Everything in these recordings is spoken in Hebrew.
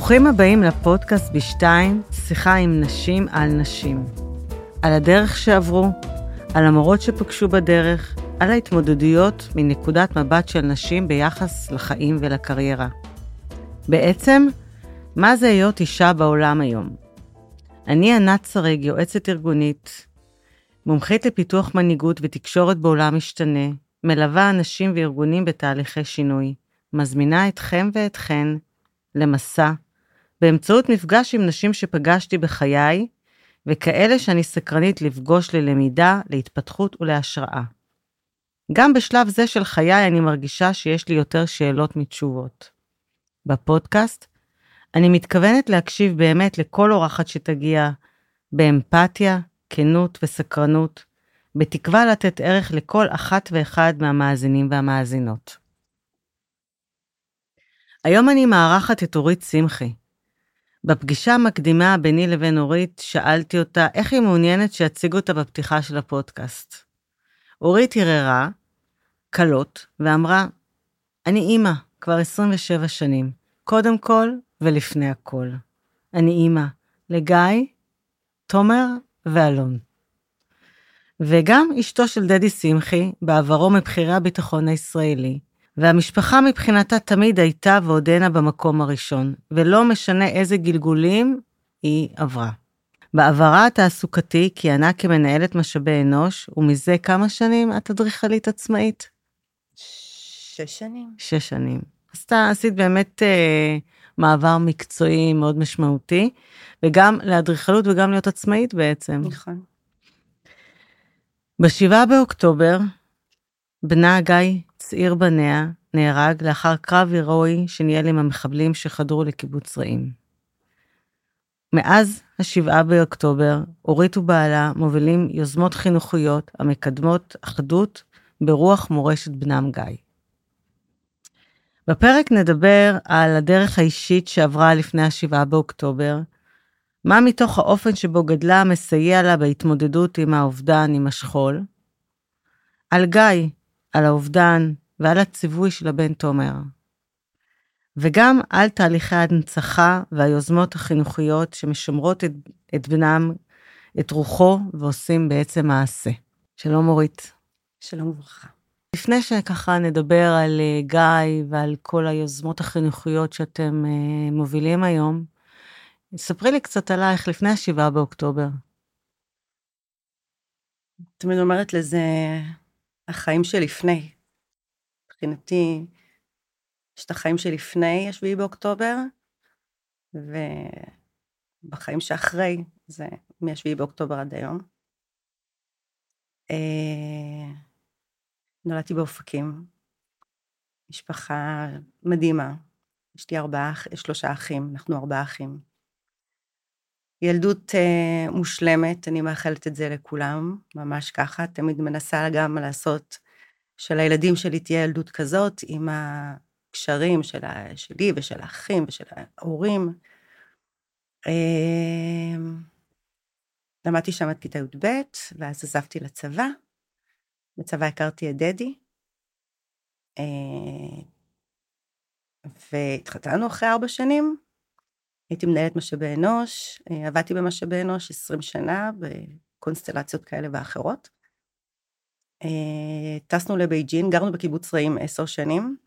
ברוכים הבאים לפודקאסט בשתיים, שיחה עם נשים על נשים. על הדרך שעברו, על המורות שפגשו בדרך, על ההתמודדויות מנקודת מבט של נשים ביחס לחיים ולקריירה. בעצם, מה זה להיות אישה בעולם היום? אני ענת שריג, יועצת ארגונית, מומחית לפיתוח מנהיגות ותקשורת בעולם משתנה, מלווה אנשים וארגונים בתהליכי שינוי, מזמינה אתכם ואתכן למסע, באמצעות מפגש עם נשים שפגשתי בחיי, וכאלה שאני סקרנית לפגוש ללמידה, להתפתחות ולהשראה. גם בשלב זה של חיי אני מרגישה שיש לי יותר שאלות מתשובות. בפודקאסט אני מתכוונת להקשיב באמת לכל אורחת שתגיע, באמפתיה, כנות וסקרנות, בתקווה לתת ערך לכל אחת ואחד מהמאזינים והמאזינות. היום אני מארחת את אורית שמחי. בפגישה המקדימה ביני לבין אורית שאלתי אותה איך היא מעוניינת שיציג אותה בפתיחה של הפודקאסט. אורית הרהרה, קלות, ואמרה, אני אימא, כבר 27 שנים, קודם כל ולפני הכל. אני אימא לגיא, תומר ואלון. וגם אשתו של דדי שמחי, בעברו מבחירי הביטחון הישראלי, והמשפחה מבחינתה תמיד הייתה ועודנה במקום הראשון, ולא משנה איזה גלגולים היא עברה. בעברה התעסוקתי כיהנה כמנהלת משאבי אנוש, ומזה כמה שנים את אדריכלית עצמאית? 6 שנים. 6 שנים. אז אתה עשית באמת מעבר מקצועי מאוד משמעותי, וגם לאדריכלות וגם להיות עצמאית בעצם. נכון. ב7 באוקטובר, בנה גיא, צעיר בניה, נהרג לאחר קרב הירואי שניהל עם המחבלים שחדרו לקיבוץ רעים. מאז ה7 באוקטובר, אורית ובעלה מובילים יוזמות חינוכיות המקדמות אחדות ברוח מורשת בנם גיא. בפרק נדבר על הדרך האישית שעברה לפני ה7 באוקטובר, מה מתוך האופן שבו גדלה מסייע לה בהתמודדות עם האובדן, עם השכול, על גיא, על האובדן ועל הציווי של הבן תומר, וגם על תהליכי ההנצחה והיוזמות החינוכיות שמשמרות את בנם, את רוחו, ועושים בעצם מעשה. שלום אורית. שלום וברכה. לפני שככה נדבר על גיא ועל כל היוזמות החינוכיות שאתם מובילים היום, ספרי לי קצת עלייך לפני ה7 באוקטובר. תמיד אומרת לזה, החיים שלפני. מבחינתי, יש את החיים שלפני ה7 באוקטובר, ובחיים שאחרי, זה מ7 באוקטובר עד היום. נולדתי באופקים, משפחה מדהימה, יש לי 3 אחים, אנחנו 4 אחים. ילדות מושלמת, אני מאחלת את זה לכולם, ממש ככה, תמיד מנסה גם לעשות שלילדים שלי תהיה ילדות כזאת, עם הקשרים שלי ושל האחים ושל ההורים. למדתי שם עד כיתה י"ב, ואז עזבתי לצבא, בצבא הכרתי את דדי, והתחתנו אחרי 4 שנים, הייתי מנהלת משאבי אנוש, עבדתי במשאבי אנוש 20 שנה, בקונסטלציות כאלה ואחרות. טסנו לבייג'ין, גרנו בקיבוץ רעים 10 שנים.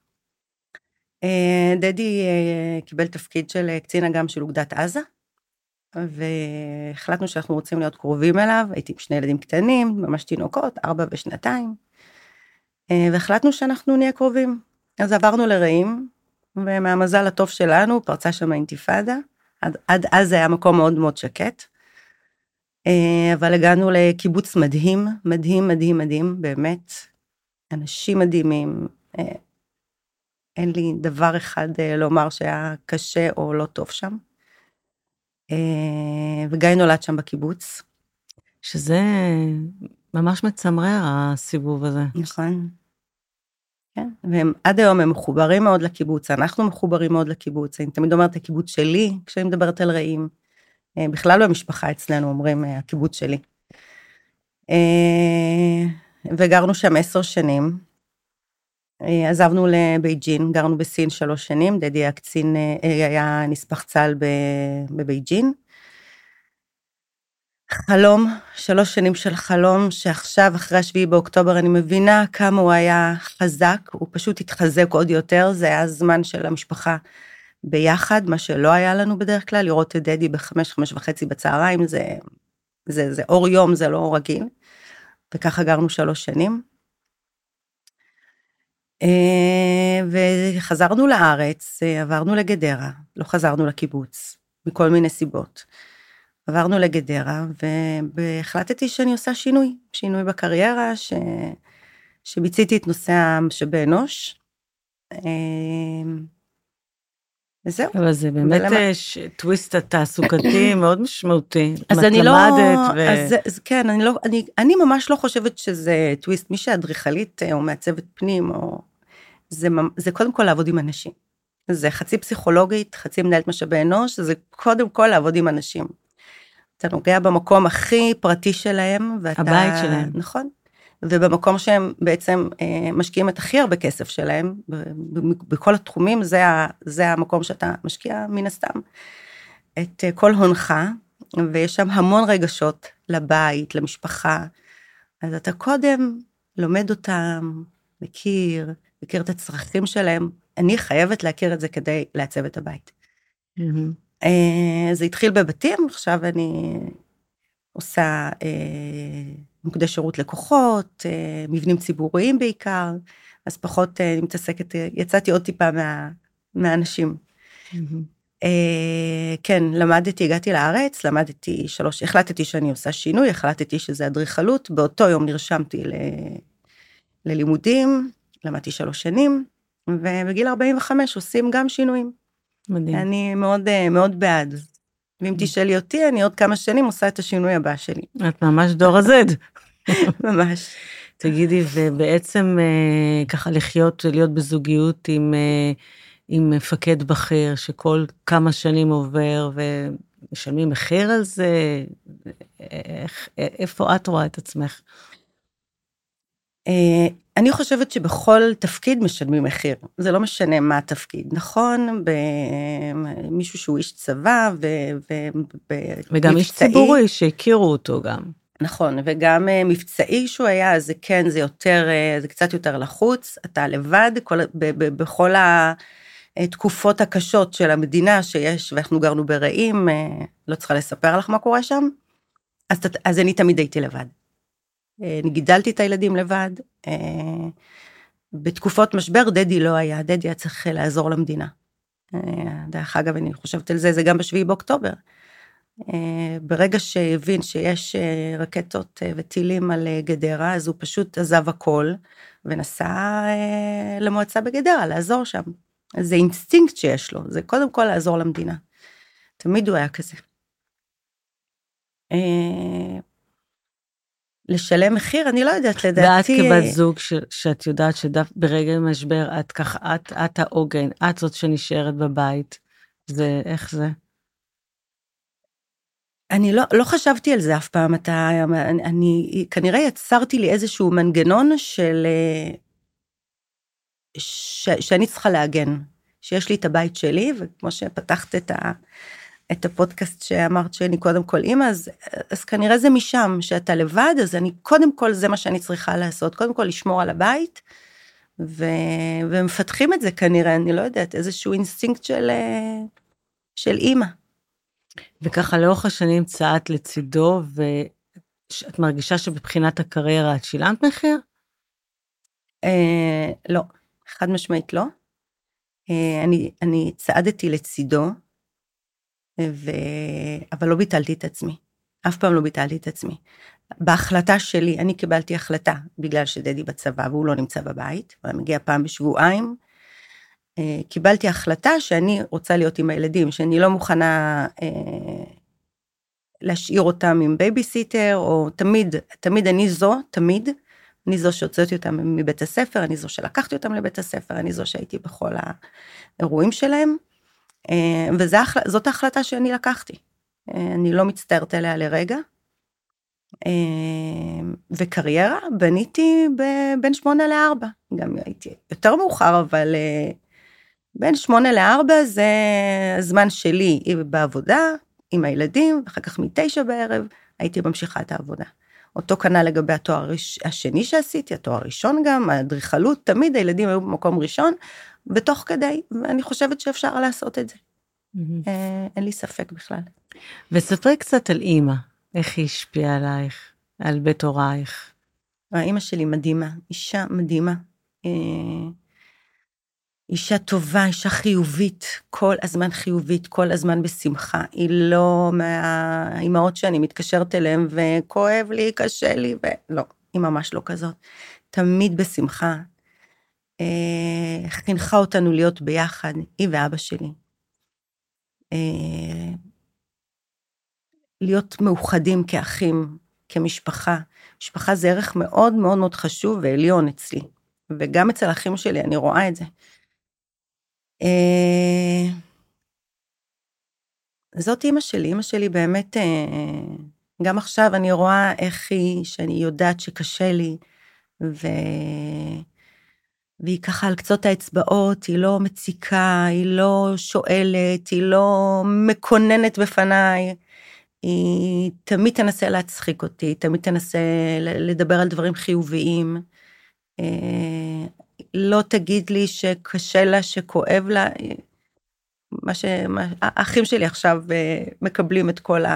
דדי קיבל תפקיד של קצין אג"ם של אוגדת עזה, והחלטנו שאנחנו רוצים להיות קרובים אליו, הייתי עם 2 ילדים קטנים, ממש תינוקות, 4 ו2, והחלטנו שאנחנו נהיה קרובים. אז עברנו לרעים, ומהמזל הטוב שלנו פרצה שם האינתיפאדה, עד אז היה מקום מאוד מאוד שקט, אבל הגענו לקיבוץ מדהים, מדהים, מדהים, מדהים, באמת, אנשים מדהימים, אין לי דבר אחד לומר שהיה קשה או לא טוב שם, וגיא נולד שם בקיבוץ. שזה ממש מצמרר הסיבוב הזה. נכון. כן, והם עד היום הם מחוברים מאוד לקיבוץ, אנחנו מחוברים מאוד לקיבוץ, אני תמיד אומרת הקיבוץ שלי, כשאני מדברת על רעים, בכלל במשפחה אצלנו אומרים הקיבוץ שלי. וגרנו שם 10 שנים, עזבנו לבייג'ין, גרנו בסין 3 שנים, דדי היה נספח צה"ל בבייג'ין. חלום, 3 שנים של חלום, שעכשיו אחרי 7 באוקטובר אני מבינה כמה הוא היה חזק, הוא פשוט התחזק עוד יותר, זה היה הזמן של המשפחה ביחד, מה שלא היה לנו בדרך כלל, לראות את דדי ב5:30 בצהריים, זה אור יום, זה לא רגיל, וככה גרנו 3 שנים. וחזרנו לארץ, עברנו לגדרה, לא חזרנו לקיבוץ, מכל מיני סיבות. עברנו לגדרה, והחלטתי שאני עושה שינוי בקריירה, שביציתי את נושא המשאבי אנוש. וזהו. אבל זה באמת טוויסט התעסוקתי מאוד משמעותי. אז אני לא, אז כן, אני ממש לא חושבת שזה טוויסט, מי שהאדריכלית או מעצבת פנים, זה קודם כל לעבוד עם אנשים. זה חצי פסיכולוגית, חצי מנהלת משאבי אנוש, זה קודם כל לעבוד עם אנשים. אתה נוגע במקום הכי פרטי שלהם, הבית שלהם. נכון. ובמקום שהם בעצם משקיעים את הכי הרבה כסף שלהם, בכל התחומים, זה המקום שאתה משקיע מן הסתם, את כל הונך, ויש שם המון רגשות לבית, למשפחה, אז אתה קודם לומד אותם, מכיר את הצרכים שלהם, אני חייבת להכיר את זה כדי לעצב את הבית. זה התחיל בבתים, עכשיו אני עושה מוקדי שירות לקוחות, מבנים ציבוריים בעיקר, אז פחות מתעסקת, יצאתי עוד טיפה מהאנשים. כן, הגעתי לארץ, החלטתי שאני עושה שינוי, החלטתי שזה אדריכלות, באותו יום נרשמתי ללימודים, למדתי 3 שנים, ובגיל 45 עושים גם שינויים. מדהים. אני מאוד, מאוד בעד. ואם תשאלי אותי, אני עוד כמה שנים עושה את השינוי הבא שלי. את ממש דור הזד. ממש. תגידי, ובעצם ככה להיות בזוגיות עם מפקד בכיר, שכל כמה שנים עובר, ומשלמים מחיר על זה, איפה את רואה את עצמך? אני חושבת שבכל תפקיד משלמים מחיר, זה לא משנה מה התפקיד, נכון? מישהו שהוא איש צבא וגם איש ציבורי שהכירו אותו גם. נכון, וגם מבצעי שהוא היה, זה כן, זה קצת יותר לחוץ, אתה לבד, בכל התקופות הקשות של המדינה שיש, ואנחנו גרנו ברעים, לא צריכה לספר לך מה קורה שם, אז אני תמיד הייתי לבד. אני גידלתי את הילדים לבד, בתקופות משבר דדי לא היה, דדי היה צריך לעזור למדינה. דרך אגב, אני חושבת על זה, זה גם ב7 באוקטובר. ברגע שהבין שיש רקטות וטילים על גדרה, אז הוא פשוט עזב הכל, ונסע למועצה בגדרה, לעזור שם. אז זה אינסטינקט שיש לו, זה קודם כל לעזור למדינה. תמיד הוא היה כזה. לשלם מחיר, אני לא יודעת, לדעתי. ואת כבת זוג שאת יודעת שברגע משבר, את ככה, את העוגן, את זאת שנשארת בבית, איך זה? אני לא חשבתי על זה אף פעם, אני כנראה יצרתי לי איזשהו מנגנון שאני צריכה להגן, שיש לי את הבית שלי, וכמו שפתחת את הפודקאסט שאמרת שאני קודם כל אימא, אז כנראה זה משם, שאתה לבד, אז קודם כל זה מה שאני צריכה לעשות, קודם כל לשמור על הבית, ומפתחים את זה כנראה, אני לא יודעת, איזשהו אינסטינקט של אימא. וככה לאורך השנים צעת לצידו, ואת מרגישה שבבחינת הקריירה את שילמת מחיר? לא, חד משמעית לא. אני צעדתי לצידו, אבל לא ביטלתי את עצמי. אף פעם לא ביטלתי את עצמי. בהחלטה שלי, אני קיבלתי החלטה, בגלל שדדי בצבא והוא לא נמצא בבית, הוא מגיע פעם בשבועיים, קיבלתי החלטה שאני רוצה להיות עם הילדים, שאני לא מוכנה להשאיר אותם עם בייביסיטר, או תמיד אני זו שהוצאתי אותם מבית הספר, אני זו שלקחתי אותם לבית הספר, אני זו שהייתי בכל האירועים שלהם, וזאת ההחלטה שאני לקחתי. אני לא מצטערת עליה לרגע, וקריירה בניתי בין 8 ל-4, גם הייתי יותר מאוחר, אבל בין 8 ל-4 זה הזמן שלי בעבודה, עם הילדים, ואחר כך 9 בערב, הייתי ממשיכה את העבודה. אותו כנ"ל לגבי התואר השני שעשיתי, התואר הראשון גם, האדריכלות, תמיד הילדים היו במקום ראשון, בתוך כדי, ואני חושבת שאפשר לעשות את זה. אין לי ספק בכלל. וספרי קצת על אימא, איך היא השפיעה עלייך, על בית הורייך. האימא שלי מדהימה, אישה מדהימה, אישה טובה, אישה חיובית, כל הזמן חיובית, כל הזמן בשמחה, היא לא מהאימהות שאני מתקשרת אליהן, וכואב לי, קשה לי, ולא, היא ממש לא כזאת, תמיד בשמחה, חינכה אותנו להיות ביחד, היא ואבא שלי, להיות מאוחדים כאחים, כמשפחה, משפחה זה ערך מאוד מאוד מאוד חשוב ועליון אצלי, וגם אצל האחים שלי אני רואה את זה. זאת אמא שלי באמת, גם עכשיו אני רואה איך היא, שאני יודעת שקשה לי, והיא ככה על קצות האצבעות, היא לא מציקה, היא לא שואלת, היא לא מקוננת בפניי, היא תמיד תנסה להצחיק אותי, תמיד תנסה לדבר על דברים חיוביים, לא תגיד לי שקשה לה, שכואב לה, האחים שלי עכשיו מקבלים את כל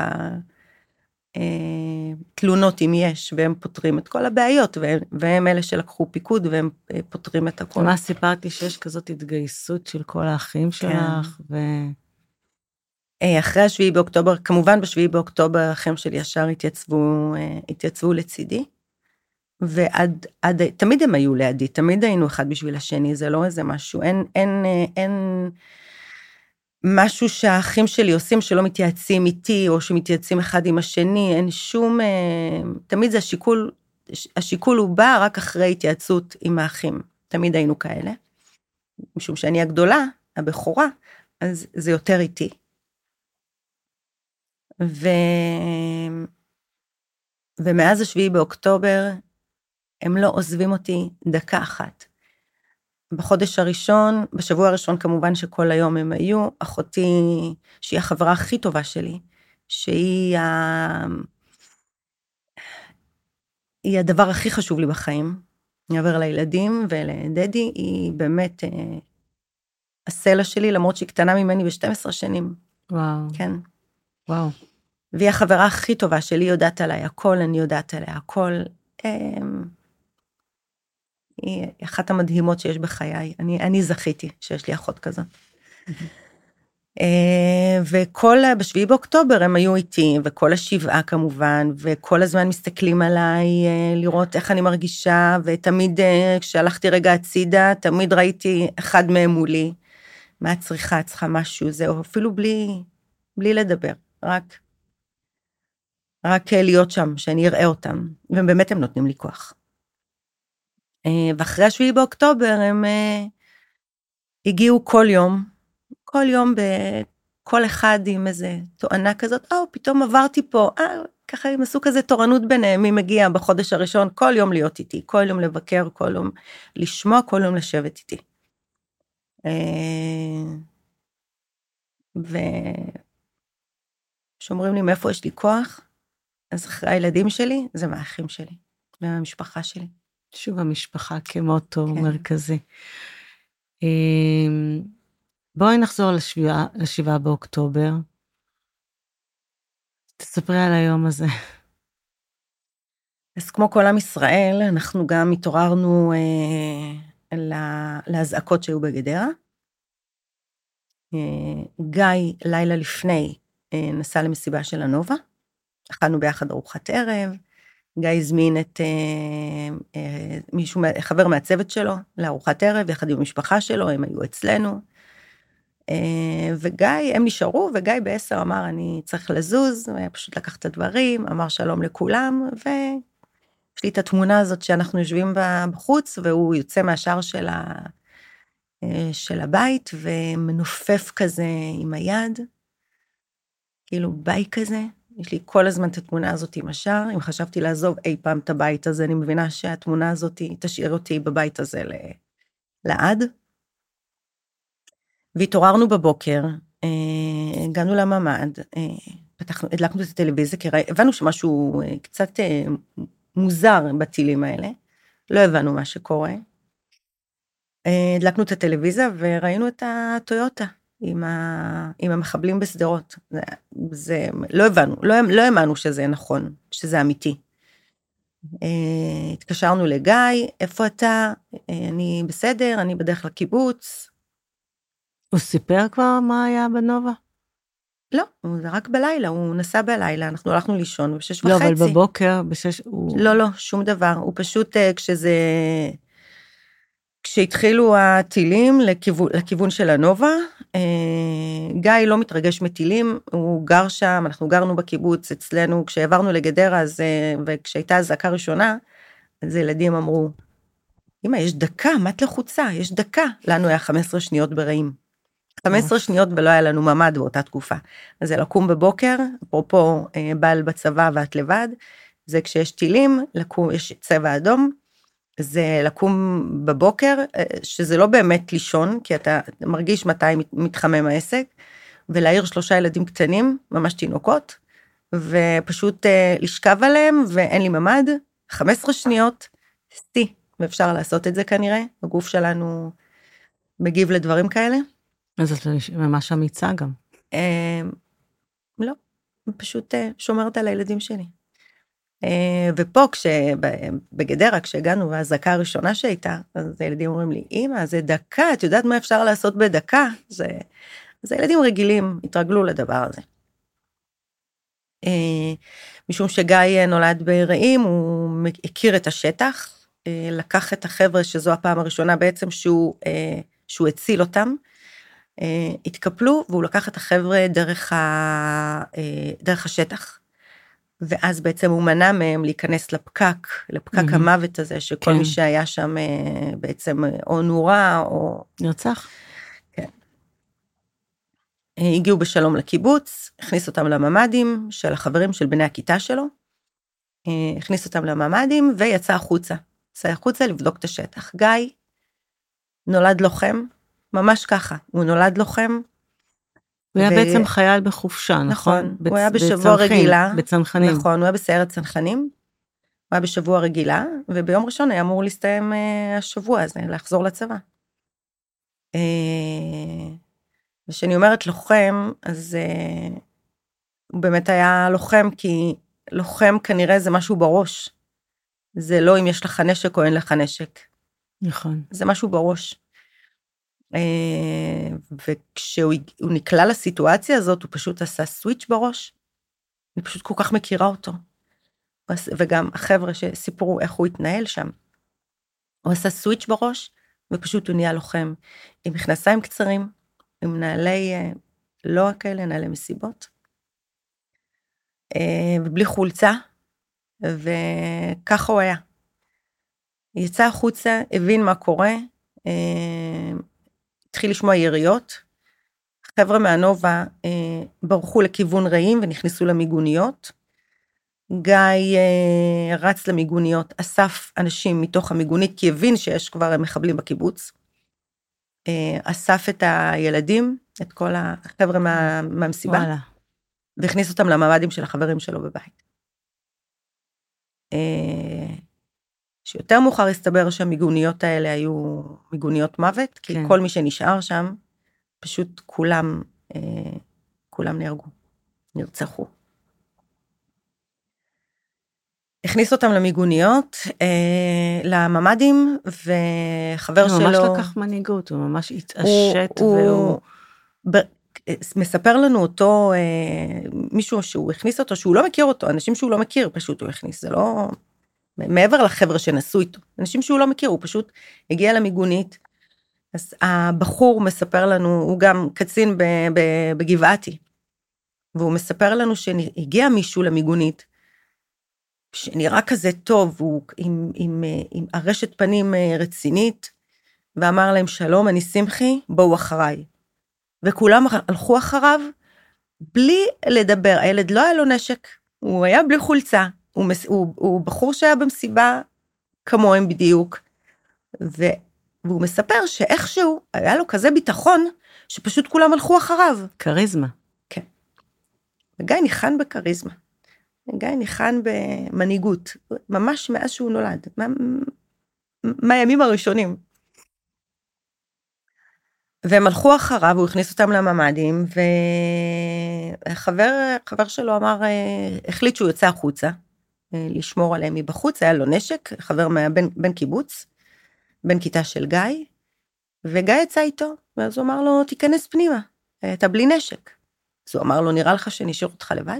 התלונות אם יש, והם פותרים את כל הבעיות, והם אלה שלקחו פיקוד, והם פותרים את הכל. מה סיפרתי שיש כזאת התגייסות של כל האחים שלך, אחרי 7 באוקטובר, כמובן ב7 באוקטובר, האחים שלי ישר התייצבו לצידי, תמיד הם היו לידי, תמיד היינו אחד בשביל השני, זה לא איזה משהו, אין משהו שהאחים שלי עושים שלא מתייעצים איתי, או שמתייעצים אחד עם השני, אין שום, תמיד זה השיקול הוא בא רק אחרי התייעצות עם האחים, תמיד היינו כאלה, משום שאני הגדולה, הבכורה, אז זה יותר איתי. ומאז 7 באוקטובר, הם לא עוזבים אותי דקה אחת. בחודש הראשון, בשבוע הראשון כמובן שכל היום הם היו, אחותי, שהיא החברה הכי טובה שלי, שהיא היא הדבר הכי חשוב לי בחיים, מעבר לילדים ולדדי, היא באמת הסלע שלי, למרות שהיא קטנה ממני ב12 שנים. וואו. כן. וואו. והיא החברה הכי טובה שלי, יודעת עליי הכל, אני יודעת עליה הכל, היא אחת המדהימות שיש בחיי, אני זכיתי שיש לי אחות כזאת. וכל, ב7 באוקטובר הם היו איתי, וכל השבעה כמובן, וכל הזמן מסתכלים עליי, לראות איך אני מרגישה, ותמיד כשהלכתי רגע הצידה, תמיד ראיתי אחד מהם מולי, מה צריכה משהו, זהו, אפילו בלי לדבר, רק להיות שם, שאני אראה אותם, ובאמת הם נותנים לי כוח. ואחרי 7 באוקטובר הם הגיעו כל יום בכל אחד עם איזה תואנה כזאת, פתאום עברתי פה, ככה הם עשו כזה תורנות ביניהם, מי מגיע בחודש הראשון, כל יום להיות איתי, כל יום לבקר, כל יום לשמוע, כל יום לשבת איתי. ושאומרים לי מאיפה יש לי כוח, אז אחרי הילדים שלי, זה מהאחים שלי, מהמשפחה שלי. שוב המשפחה כמוטו מרכזי. בואי נחזור ל7 באוקטובר. תספרי על היום הזה. אז כמו כל עם ישראל, אנחנו גם התעוררנו להזעקות שהיו בגדרה. גיא, לילה לפני, נסע למסיבה של הנובה. אכלנו ביחד ארוחת ערב. גיא הזמין את חבר מהצוות שלו לארוחת ערב, יחד עם המשפחה שלו, הם היו אצלנו. וגיא, הם נשארו, וגיא ב10 אמר, אני צריך לזוז, פשוט לקח את הדברים, אמר שלום לכולם, ויש לי את התמונה הזאת שאנחנו יושבים בחוץ, והוא יוצא מהשער של הבית, ומנופף כזה עם היד, כאילו ביי כזה, יש לי כל הזמן את התמונה הזאת עם השאר, אם חשבתי לעזוב אי פעם את הבית הזה, אני מבינה שהתמונה הזאת תשאיר אותי בבית הזה לעד. והתעוררנו בבוקר, הגענו לממ"ד, הדלקנו את הטלוויזיה, כי הבנו שמשהו קצת מוזר בטילים האלה, לא הבנו מה שקורה. הדלקנו את הטלוויזיה וראינו את הטויוטה עם המחבלים בסדרות. זה לא הבנו, לא האמנו שזה נכון, שזה אמיתי. התקשרנו לגיא, איפה אתה? אני בסדר, אני בדרך לקיבוץ. הוא סיפר כבר מה היה בנובה? לא, זה רק בלילה, הוא נסע בלילה, אנחנו הלכנו לישון ב6:30. לא, אבל בבוקר, ב6, לא, שום דבר, הוא פשוט כשהתחילו הטילים לכיוון של הנובה, גיא לא מתרגש מטילים, הוא גר שם, אנחנו גרנו בקיבוץ אצלנו, כשעברנו לגדרה, וכשהייתה הזעקה ראשונה, אז ילדים אמרו, אמא, יש דקה, מה את לחוצה? יש דקה. לנו היה 15 שניות ברעים. 15 שניות ולא היה לנו ממ"ד באותה תקופה. אז זה לקום בבוקר, אפרופו בעל בצבא ואת לבד, זה כשיש טילים, יש צבע אדום, זה לקום בבוקר, שזה לא באמת לישון, כי אתה מרגיש מתי מתחמם העסק, ולהעיר 3 ילדים קטנים, ממש תינוקות, ופשוט לשכב עליהם, ואין לי ממ"ד, 15 שניות, סטי, ואפשר לעשות את זה כנראה, הגוף שלנו מגיב לדברים כאלה. אז את ממש אמיצה גם. לא, פשוט שומרת על הילדים שלי. ופה בגדרה, כשהגענו, והזעקה הראשונה שהייתה, אז הילדים אומרים לי, אמא, זה דקה, את יודעת מה אפשר לעשות בדקה? אז הילדים רגילים, התרגלו לדבר הזה. משום שגיא נולד ברעים, הוא הכיר את השטח, לקח את החבר'ה, שזו הפעם הראשונה בעצם שהוא הציל אותם, התקפלו, והוא לקח את החבר'ה דרך השטח, ואז בעצם הוא מנע מהם להיכנס לפקק המוות הזה, שכל מי שהיה שם בעצם או נורה או... נרצח. כן. הגיעו בשלום לקיבוץ, הכניס אותם לממ"דים של החברים של בני הכיתה שלו, הכניס אותם לממ"דים ויצא החוצה. יצא החוצה לבדוק את השטח. גיא נולד לוחם, ממש ככה, הוא נולד לוחם, הוא היה בעצם חייל בחופשה, נכון? הוא היה בשבוע רגילה. בצנחנים. נכון, הוא היה בסיירת צנחנים. הוא היה בשבוע רגילה, וביום ראשון היה אמור להסתיים השבוע הזה, לחזור לצבא. ושאני אומרת לוחם, אז הוא באמת היה לוחם, כי לוחם כנראה זה משהו בראש. זה לא אם יש לך נשק או אין לך נשק. נכון. זה משהו בראש. וכשהוא נקלע לסיטואציה הזאת, הוא פשוט עשה סוויץ' בראש, אני פשוט כל כך מכירה אותו, וגם החבר'ה שסיפרו איך הוא התנהל שם, הוא עשה סוויץ' בראש, ופשוט הוא נהיה לוחם, עם מכנסיים קצרים, עם נעלי, לא כאלה, נעלי מסיבות, ובלי חולצה, וככה הוא היה. יצא החוצה, הבין מה קורה, התחיל לשמוע יריות, חבר'ה מהנובה ברחו לכיוון רעים ונכנסו למיגוניות, גיא רץ למיגוניות, אסף אנשים מתוך המיגונית, כי הבין שיש כבר מחבלים בקיבוץ, אסף את הילדים, את כל החבר'ה מהמסיבה, וואלה. והכניס אותם לממ"דים של החברים שלו בבית. שיותר מאוחר הסתבר שהמיגוניות האלה היו מיגוניות מוות, כי כל מי שנשאר שם, פשוט כולם נהרגו, נרצחו. הכניס אותם למיגוניות, לממ"דים, וחבר שלו... הוא ממש לקח מנהיגות, הוא ממש התעשת, והוא... מספר לנו אותו, מישהו שהוא הכניס אותו, שהוא לא מכיר אותו, אנשים שהוא לא מכיר, פשוט הוא הכניס, זה לא... מעבר לחבר'ה שנסו איתו, אנשים שהוא לא מכיר, הוא פשוט הגיע למיגונית, אז הבחור מספר לנו, הוא גם קצין בגבעתי, והוא מספר לנו שהגיע מישהו למיגונית, שנראה כזה טוב, הוא עם הרשת פנים רצינית, ואמר להם שלום, אני שמחי, בואו אחריי. וכולם הלכו אחריו, בלי לדבר, הילד לא היה לו נשק, הוא היה בלי חולצה, הוא בחור שהיה במסיבה כמוהם בדיוק, והוא מספר שאיכשהו היה לו כזה ביטחון, שפשוט כולם הלכו אחריו. קריזמה. כן. וגיא ניחן בקריזמה. גיא ניחן במנהיגות, ממש מאז שהוא נולד, מהימים הראשונים. והם הלכו אחריו, הוא הכניס אותם לממדים, וחבר שלו אמר, החליט שהוא יוצא החוצה, לשמור עליהם מבחוץ, היה לו נשק, חבר בן קיבוץ, בן כיתה של גיא, וגיא יצא איתו, ואז הוא אמר לו, תיכנס פנימה, אתה בלי נשק. אז הוא אמר לו, נראה לך שנשאיר אותך לבד?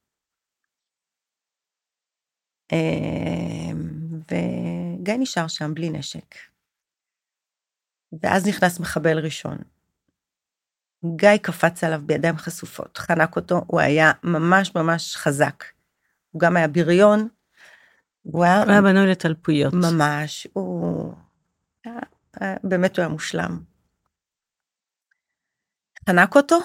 וגיא נשאר שם בלי נשק. ואז נכנס מחבל ראשון. גיא קפץ עליו בידיים חשופות, חנק אותו, הוא היה ממש ממש חזק. הוא גם היה בריון, הוא היה בנוי לתלפויות. ממש, באמת הוא היה מושלם. חנק אותו,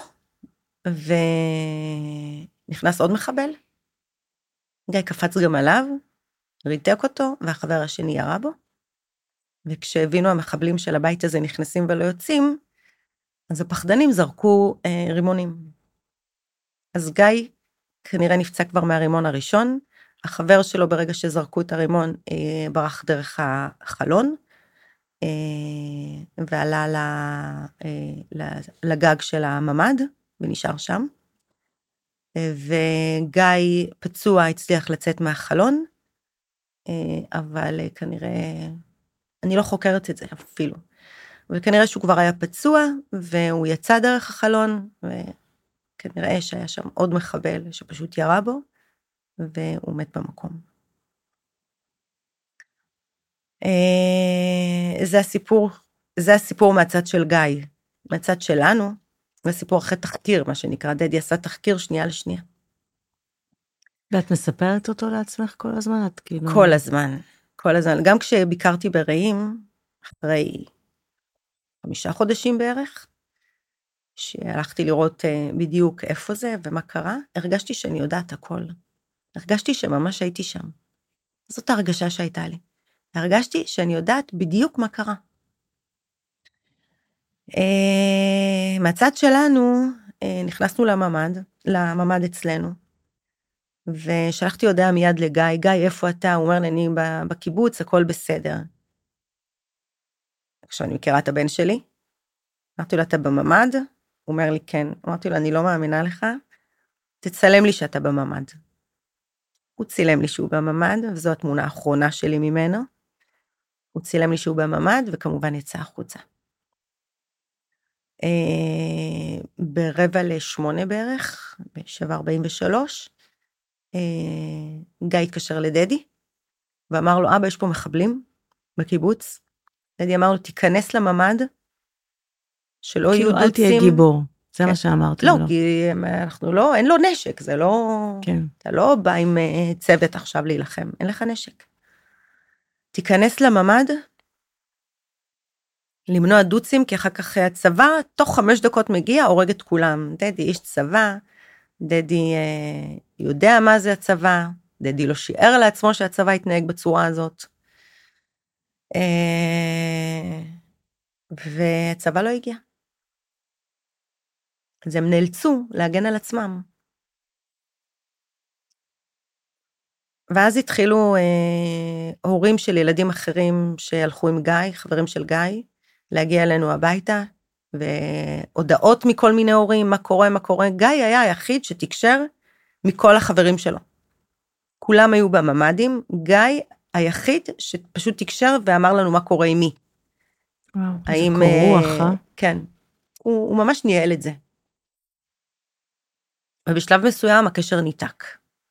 ונכנס עוד מחבל. גיא קפץ גם עליו, ריתק אותו, והחבר השני ירה בו. וכשהבינו המחבלים של הבית הזה נכנסים ולא יוצאים, אז הפחדנים זרקו רימונים. אז גיא כנראה נפצע כבר מהרימון הראשון, החבר שלו ברגע שזרקו את הרימון ברח דרך החלון, ועלה לגג של הממד, ונשאר שם. וגיא פצוע הצליח לצאת מהחלון, אבל כנראה, אני לא חוקרת את זה אפילו, וכנראה שהוא כבר היה פצוע, והוא יצא דרך החלון, וכנראה שהיה שם עוד מחבל שפשוט ירה בו, והוא מת במקום. זה הסיפור מהצד של גיא. מהצד שלנו, זה סיפור אחרי תחקיר, מה שנקרא, דדי עשה תחקיר שנייה לשנייה. ואת מספרת אותו לעצמך כל הזמן? את כאילו... כל הזמן, כל הזמן. גם כשביקרתי ברעים, אחרי 5 חודשים בערך, שהלכתי לראות בדיוק איפה זה ומה קרה, הרגשתי שאני יודעת הכל. הרגשתי שממש הייתי שם. זאת ההרגשה שהייתה לי. הרגשתי שאני יודעת בדיוק מה קרה. מהצד שלנו, נכנסנו לממד אצלנו, ושלחתי הודעה מיד לגיא, גיא, איפה אתה? הוא אומר לי, אני בקיבוץ, הכל בסדר. כשאני מכירה את הבן שלי, אמרתי לו, אתה בממד? הוא אומר לי, כן. אמרתי לו, אני לא מאמינה לך, תצלם לי שאתה בממד. הוא צילם לי שהוא בממד, וזו התמונה האחרונה שלי ממנו. הוא צילם לי שהוא בממד, וכמובן יצא החוצה. 7:45 בערך, ב-7:43, גיא התקשר לדדי, ואמר לו, אבא, יש פה מחבלים בקיבוץ. דדי אמר לו, תיכנס לממד, שלא יהיו דוצים. אל תהיה גיבור, זה מה שאמרתי לו. לא, כי אנחנו לא, אין לו נשק, זה לא, אתה לא בא עם צוות עכשיו להילחם, אין לך נשק. תיכנס לממד, למנוע דוצים, כי אחר כך הצבא, תוך 5 דקות מגיע, הורג את כולם. דדי איש צבא, דדי יודע מה זה הצבא, דדי לא שיער לעצמו שהצבא יתנהג בצורה הזאת. והצבא לא הגיע. אז הם נאלצו להגן על עצמם. ואז התחילו הורים של ילדים אחרים שהלכו עם גיא, חברים של גיא, להגיע אלינו הביתה, והודעות מכל מיני הורים, מה קורה, מה קורה. גיא היה היחיד שתקשר מכל החברים שלו. כולם היו בממדים, גיא היחיד שפשוט תקשר ואמר לנו מה קורה עם מי. וואו, זה קורוח, כן, הוא ממש ניהל את זה. ובשלב מסוים הקשר ניתק.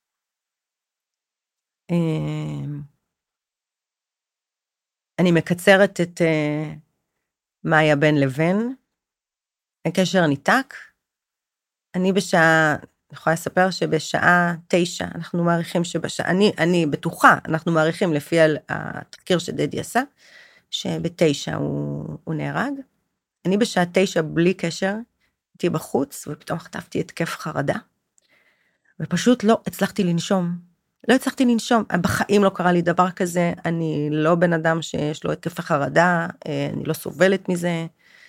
אני מקצרת את מה היה בין לבין, הקשר ניתק, אני יכולה לספר שבשעה 9, אנחנו מעריכים אני בטוחה, אנחנו מעריכים לפי התחקיר שדדי עשה, שב9 הוא נהרג, אני בשעה 9 בלי קשר, הייתי בחוץ, ופתאום חטפתי התקף חרדה, ופשוט לא הצלחתי לנשום. לא הצלחתי לנשום, בחיים לא קרה לי דבר כזה, אני לא בן אדם שיש לו התקף חרדה, אני לא סובלת מזה,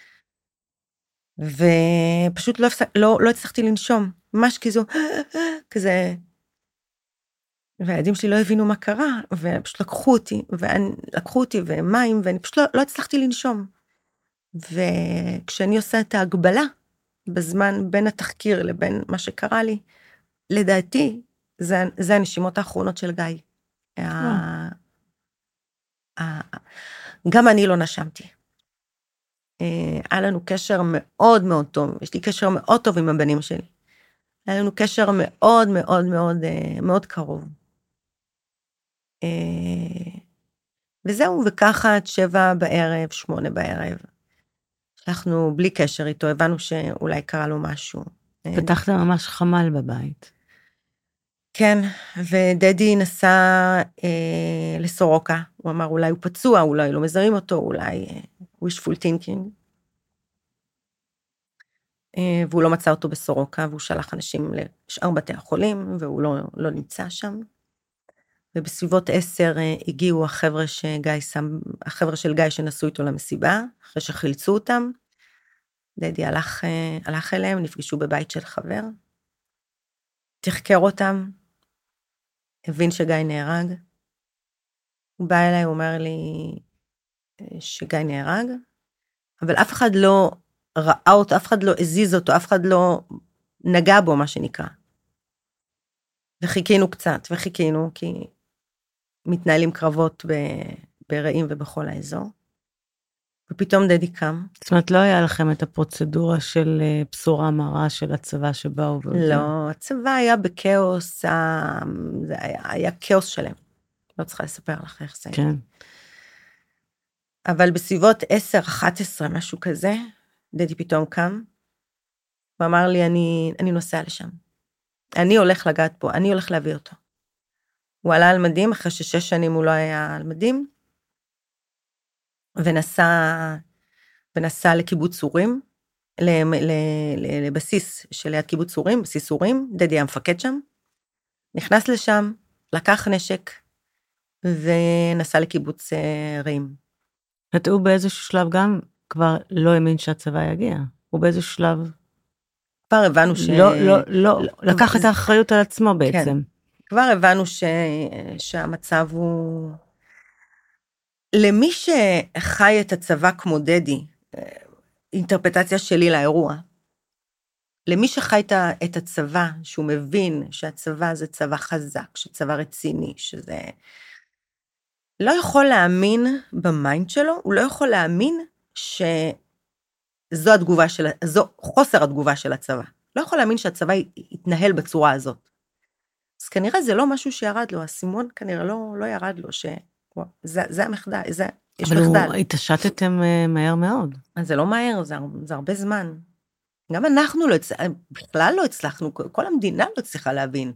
ופשוט לא הצלחתי לנשום, ממש כזה, והילדים שלי לא הבינו מה קרה, ופשוט לקחו אותי ומים, ואני פשוט לא הצלחתי לנשום. וכשאני עושה את ההגבלה, בזמן בין התחקיר לבין מה שקרה לי, לדעתי, זה הנשימות האחרונות של גיא. גם אני לא נשמתי. היה לנו קשר מאוד מאוד טוב, יש לי קשר מאוד טוב עם הבנים שלי. היה לנו קשר מאוד מאוד מאוד מאוד קרוב. וזהו, וככה עד 7 בערב, 8 בערב. אנחנו בלי קשר איתו, הבנו שאולי קרה לו משהו. פתחת ממש חמל בבית. כן, ודדי נסע לסורוקה, הוא אמר אולי הוא פצוע, אולי לא מזהים אותו, אולי wishful thinking. והוא לא מצא אותו בסורוקה, והוא שלח אנשים לשאר בתי החולים, והוא לא נמצא שם. ובסביבות 10 הגיעו החבר'ה של גיא שנסעו איתו למסיבה, אחרי שחילצו אותם. דדי הלך אליהם, נפגשו בבית של חבר, תחקר אותם, הבין שגיא נהרג, הוא בא אליי, הוא אומר לי שגיא נהרג, אבל אף אחד לא ראה אותו, אף אחד לא הזיז אותו, אף אחד לא נגע בו, מה שנקרא. וחיכינו קצת, כי מתנהלים קרבות ברעים ובכל האזור. ופתאום דדי קם. זאת אומרת, לא היה לכם את הפרוצדורה של בשורה מרה של הצבא שבאו? לא, הצבא היה בקאוס, זה היה כאוס שלם. לא צריכה לספר לך איך זה. כן. אבל בסביבות 10, 11, משהו כזה, דדי פתאום קם, ואמר לי, אני נוסע לשם. אני הולך לגעת פה, אני הולך להביא אותו. הוא עלה על מדים, אחרי ש6 שנים הוא לא היה על מדים, ונסע לקיבוץ סורים, לבסיס שליד קיבוץ סורים, בסיס סורים, דדי היה מפקד שם, נכנס לשם, לקח נשק, ונסע לקיבוץ רעים. הוא באיזשהו שלב גם כבר לא האמין שהצבא יגיע, הוא באיזשהו שלב... כבר הבנו לא, לקח את האחריות על עצמו בעצם. כן, כבר הבנו שהמצב הוא... למי שחי את הצבא כמו דדי, אינטרפטציה שלי לאירוע, למי שחי את הצבא, שהוא מבין שהצבא זה צבא חזק, שצבא רציני, שזה... לא יכול להאמין במיינד שלו, הוא לא יכול להאמין שזו התגובה זו חוסר התגובה של הצבא. לא יכול להאמין שהצבא יתנהל בצורה הזאת. אז כנראה זה לא משהו שירד לו, הסימון כנראה לא ירד לו, זה המחדל, יש מחדל. אבל התעשתתם מהר מאוד. אז זה לא מהר, זה הרבה זמן. גם אנחנו בכלל לא הצלחנו, כל המדינה לא צריכה להבין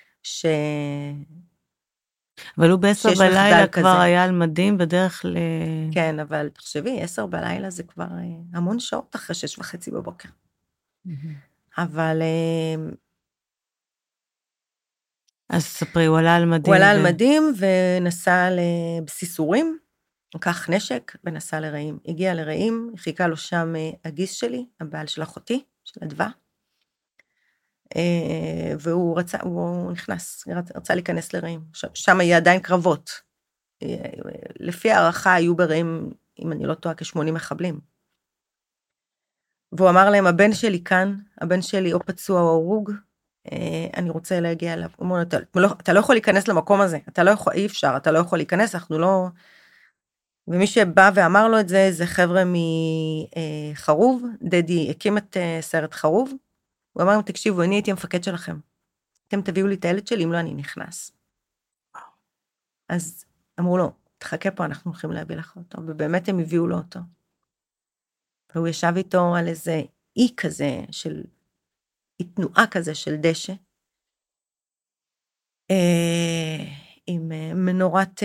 אבל הוא ב10 בלילה כבר היה על מדים בדרך כן, אבל תחשבי, 10 בלילה זה כבר המון שעות אחרי 6:30 בבוקר. אבל... אז ספרי, הוא עלה על מדים. הוא עלה על מדים ונסע לבסיס סורים, לקח נשק ונסע לרעים. הגיע לרעים, חיכה לו שם הגיס שלי, הבעל של אחותי, של אדווה, והוא נכנס, רצה להיכנס לרעים. שם היה עדיין קרבות. לפי הערכה היו ברעים, אם אני לא טועה, כ80 מחבלים. והוא אמר להם, הבן שלי כאן, הבן שלי או פצוע או הרוג, אני רוצה להגיע אליו. הוא אומר, אתה לא יכול להיכנס למקום הזה, אי אפשר, אתה לא יכול להיכנס, אנחנו לא... ומי שבא ואמר לו את זה, זה חבר'ה מחרוב, דדי הקים את סרט חרוב, הוא אמר להם, תקשיבו, אני הייתי המפקד שלכם, אתם תביאו לי את הילד שלי, אם לא אני נכנס. אז אמרו לו, תחכה פה, אנחנו הולכים להביא לך אותו, ובאמת הם הביאו לו אותו. והוא ישב איתו על איזה אי כזה, תנועה כזה של דשא, עם מנורת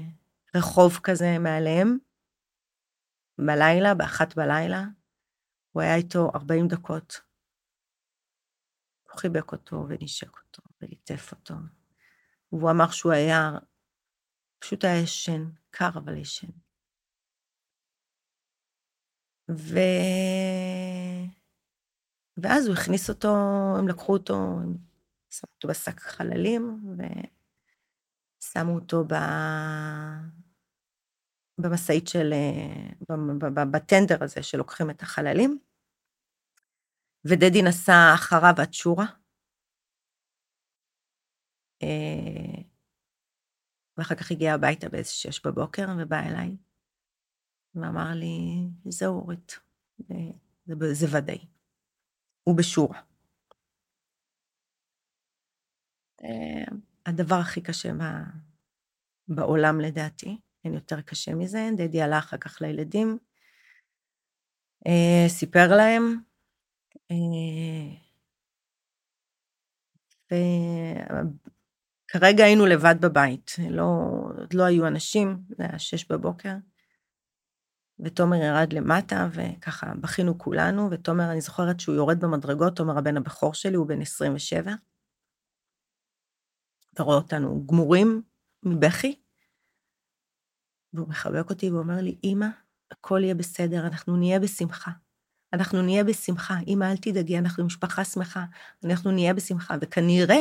רחוב כזה מעליהם, בלילה, ב1 בלילה, הוא היה איתו 40 דקות. הוא חיבק אותו ונשק אותו וליטף אותו. והוא אמר שהוא היה, פשוט היה ישן, קר אבל ישן. ואז הוא הכניס אותו, הם לקחו אותו, הם שמו אותו בשק חללים, ושמו אותו במשאית של, בטנדר הזה שלוקחים את החללים, ודדי נסע אחריו עד שורה, ואחר כך הגיע הביתה באיזה 6 בבוקר, ובא אליי, ואמר לי, זהו אורית, זה ודאי, הוא בשורה. הדבר הכי קשה בעולם לדעתי, אין יותר קשה מזה, דדי עלה אחר כך לילדים, סיפר להם, וכרגע היינו לבד בבית, עוד לא היו אנשים, זה היה 6 בבוקר, ותומר ירד למטה, וככה בכינו כולנו, ותומר, אני זוכרת שהוא יורד במדרגות, תומר הבן הבכור שלי, הוא בן 27, ורואה אותנו גמורים מבכי, והוא מחבק אותי ואומר לי, אמא, הכל יהיה בסדר, אנחנו נהיה בשמחה. אנחנו נהיה בשמחה, אמא אל תדאגי, אנחנו משפחה שמחה, אנחנו נהיה בשמחה, וכנראה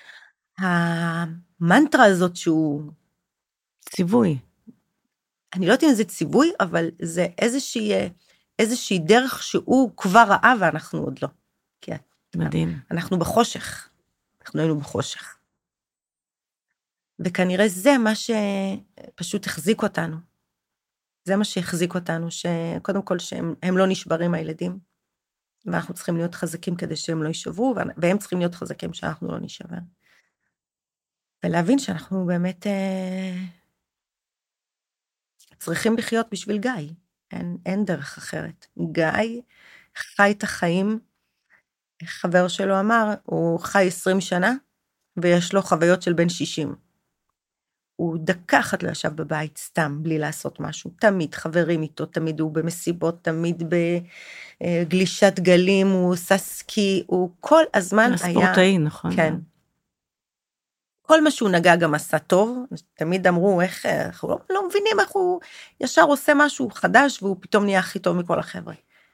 המנטרה הזאת שהוא ציווי. אני לא יודעת אם זה ציווי, אבל זה איזושהי דרך שהוא כבר ראה ואנחנו עוד לא. מדהים. אנחנו בחושך, אנחנו היינו בחושך. וכנראה זה מה שפשוט החזיק אותנו. זה מה שהחזיק אותנו, שקודם כל שהם לא נשברים הילדים, ואנחנו צריכים להיות חזקים כדי שהם לא יישברו, והם צריכים להיות חזקים שאנחנו לא נשבר. ולהבין שאנחנו באמת צריכים לחיות בשביל גיא, אין דרך אחרת. גיא חי את החיים, חבר שלו אמר, הוא חי 20 שנה, ויש לו חוויות של בן 60. הוא דקה אחת לא ישב בבית סתם, בלי לעשות משהו, תמיד חברים איתו, תמיד הוא במסיבות, תמיד בגלישת גלים, הוא עושה סקי, הוא כל הזמן היה... ספורטאי, נכון. כן. כל מה שהוא נגע גם עשה טוב, תמיד אמרו, אנחנו לא מבינים איך הוא ישר עושה משהו חדש, והוא פתאום נהיה הכי טוב מכל החבר'ה.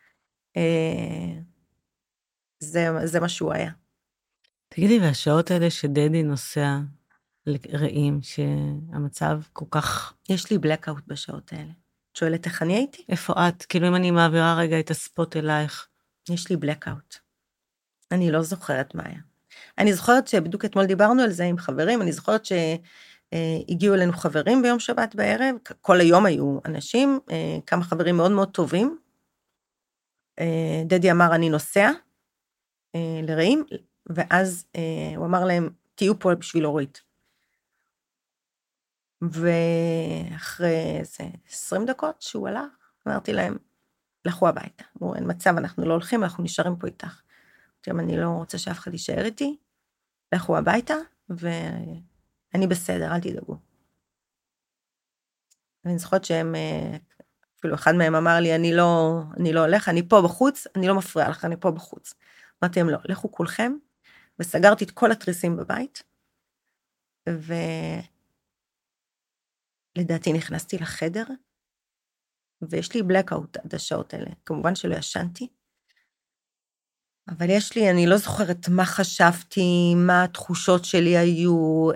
זה מה שהוא היה. תגידי, והשעות האלה שדדי נוסע לרעים, שהמצב כל כך... יש לי בלקאוט בשעות האלה. את שואלת איך אני הייתי? איפה את? כאילו אם אני מעבירה רגע את הספוט אלייך. יש לי בלקאוט. אני לא זוכרת מה היה. אני זוכרת שבדיוק אתמול דיברנו על זה עם חברים, אני זוכרת שהגיעו אלינו חברים ביום שבת בערב, כל היום היו אנשים, כמה חברים מאוד מאוד טובים. דדי אמר, אני נוסע לרעים, ואז הוא אמר להם, תהיו פה בשביל אורית. ואחרי איזה 20 דקות שהוא הלך, אמרתי להם, לכו הביתה. אמרו, אין מצב, אנחנו לא הולכים, אנחנו נשארים פה איתך. אני לא רוצה שאף אחד יישאר איתי, לכו הביתה, ואני בסדר, אל תדאגו. ואני זוכרת שהם, אפילו אחד מהם אמר לי, אני לא הולך, אני פה בחוץ, אני לא מפריע לך, אני פה בחוץ. אמרתי להם, לא, לכו כולכם, וסגרתי את כל התריסים בבית, ולדעתי נכנסתי לחדר, ויש לי בלקאוט עד השעות האלה, כמובן שלא ישנתי, אבל יש לי, אני לא זוכרת מה חשבתי, מה התחושות שלי היו,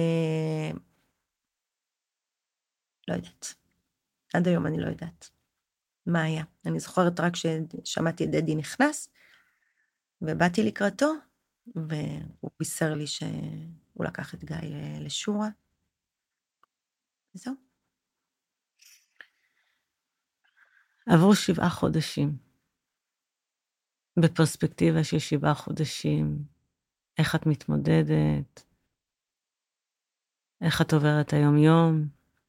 לא יודעת. עד היום אני לא יודעת מה היה. אני זוכרת רק ששמעתי את דדי נכנס, ובאתי לקראתו, והוא בישר לי שהוא לקח את גיא לשורה. וזהו. עברו 7 חודשים. בפרספקטיבה של 7 חודשים, איך את מתמודדת? איך את עוברת היום יום?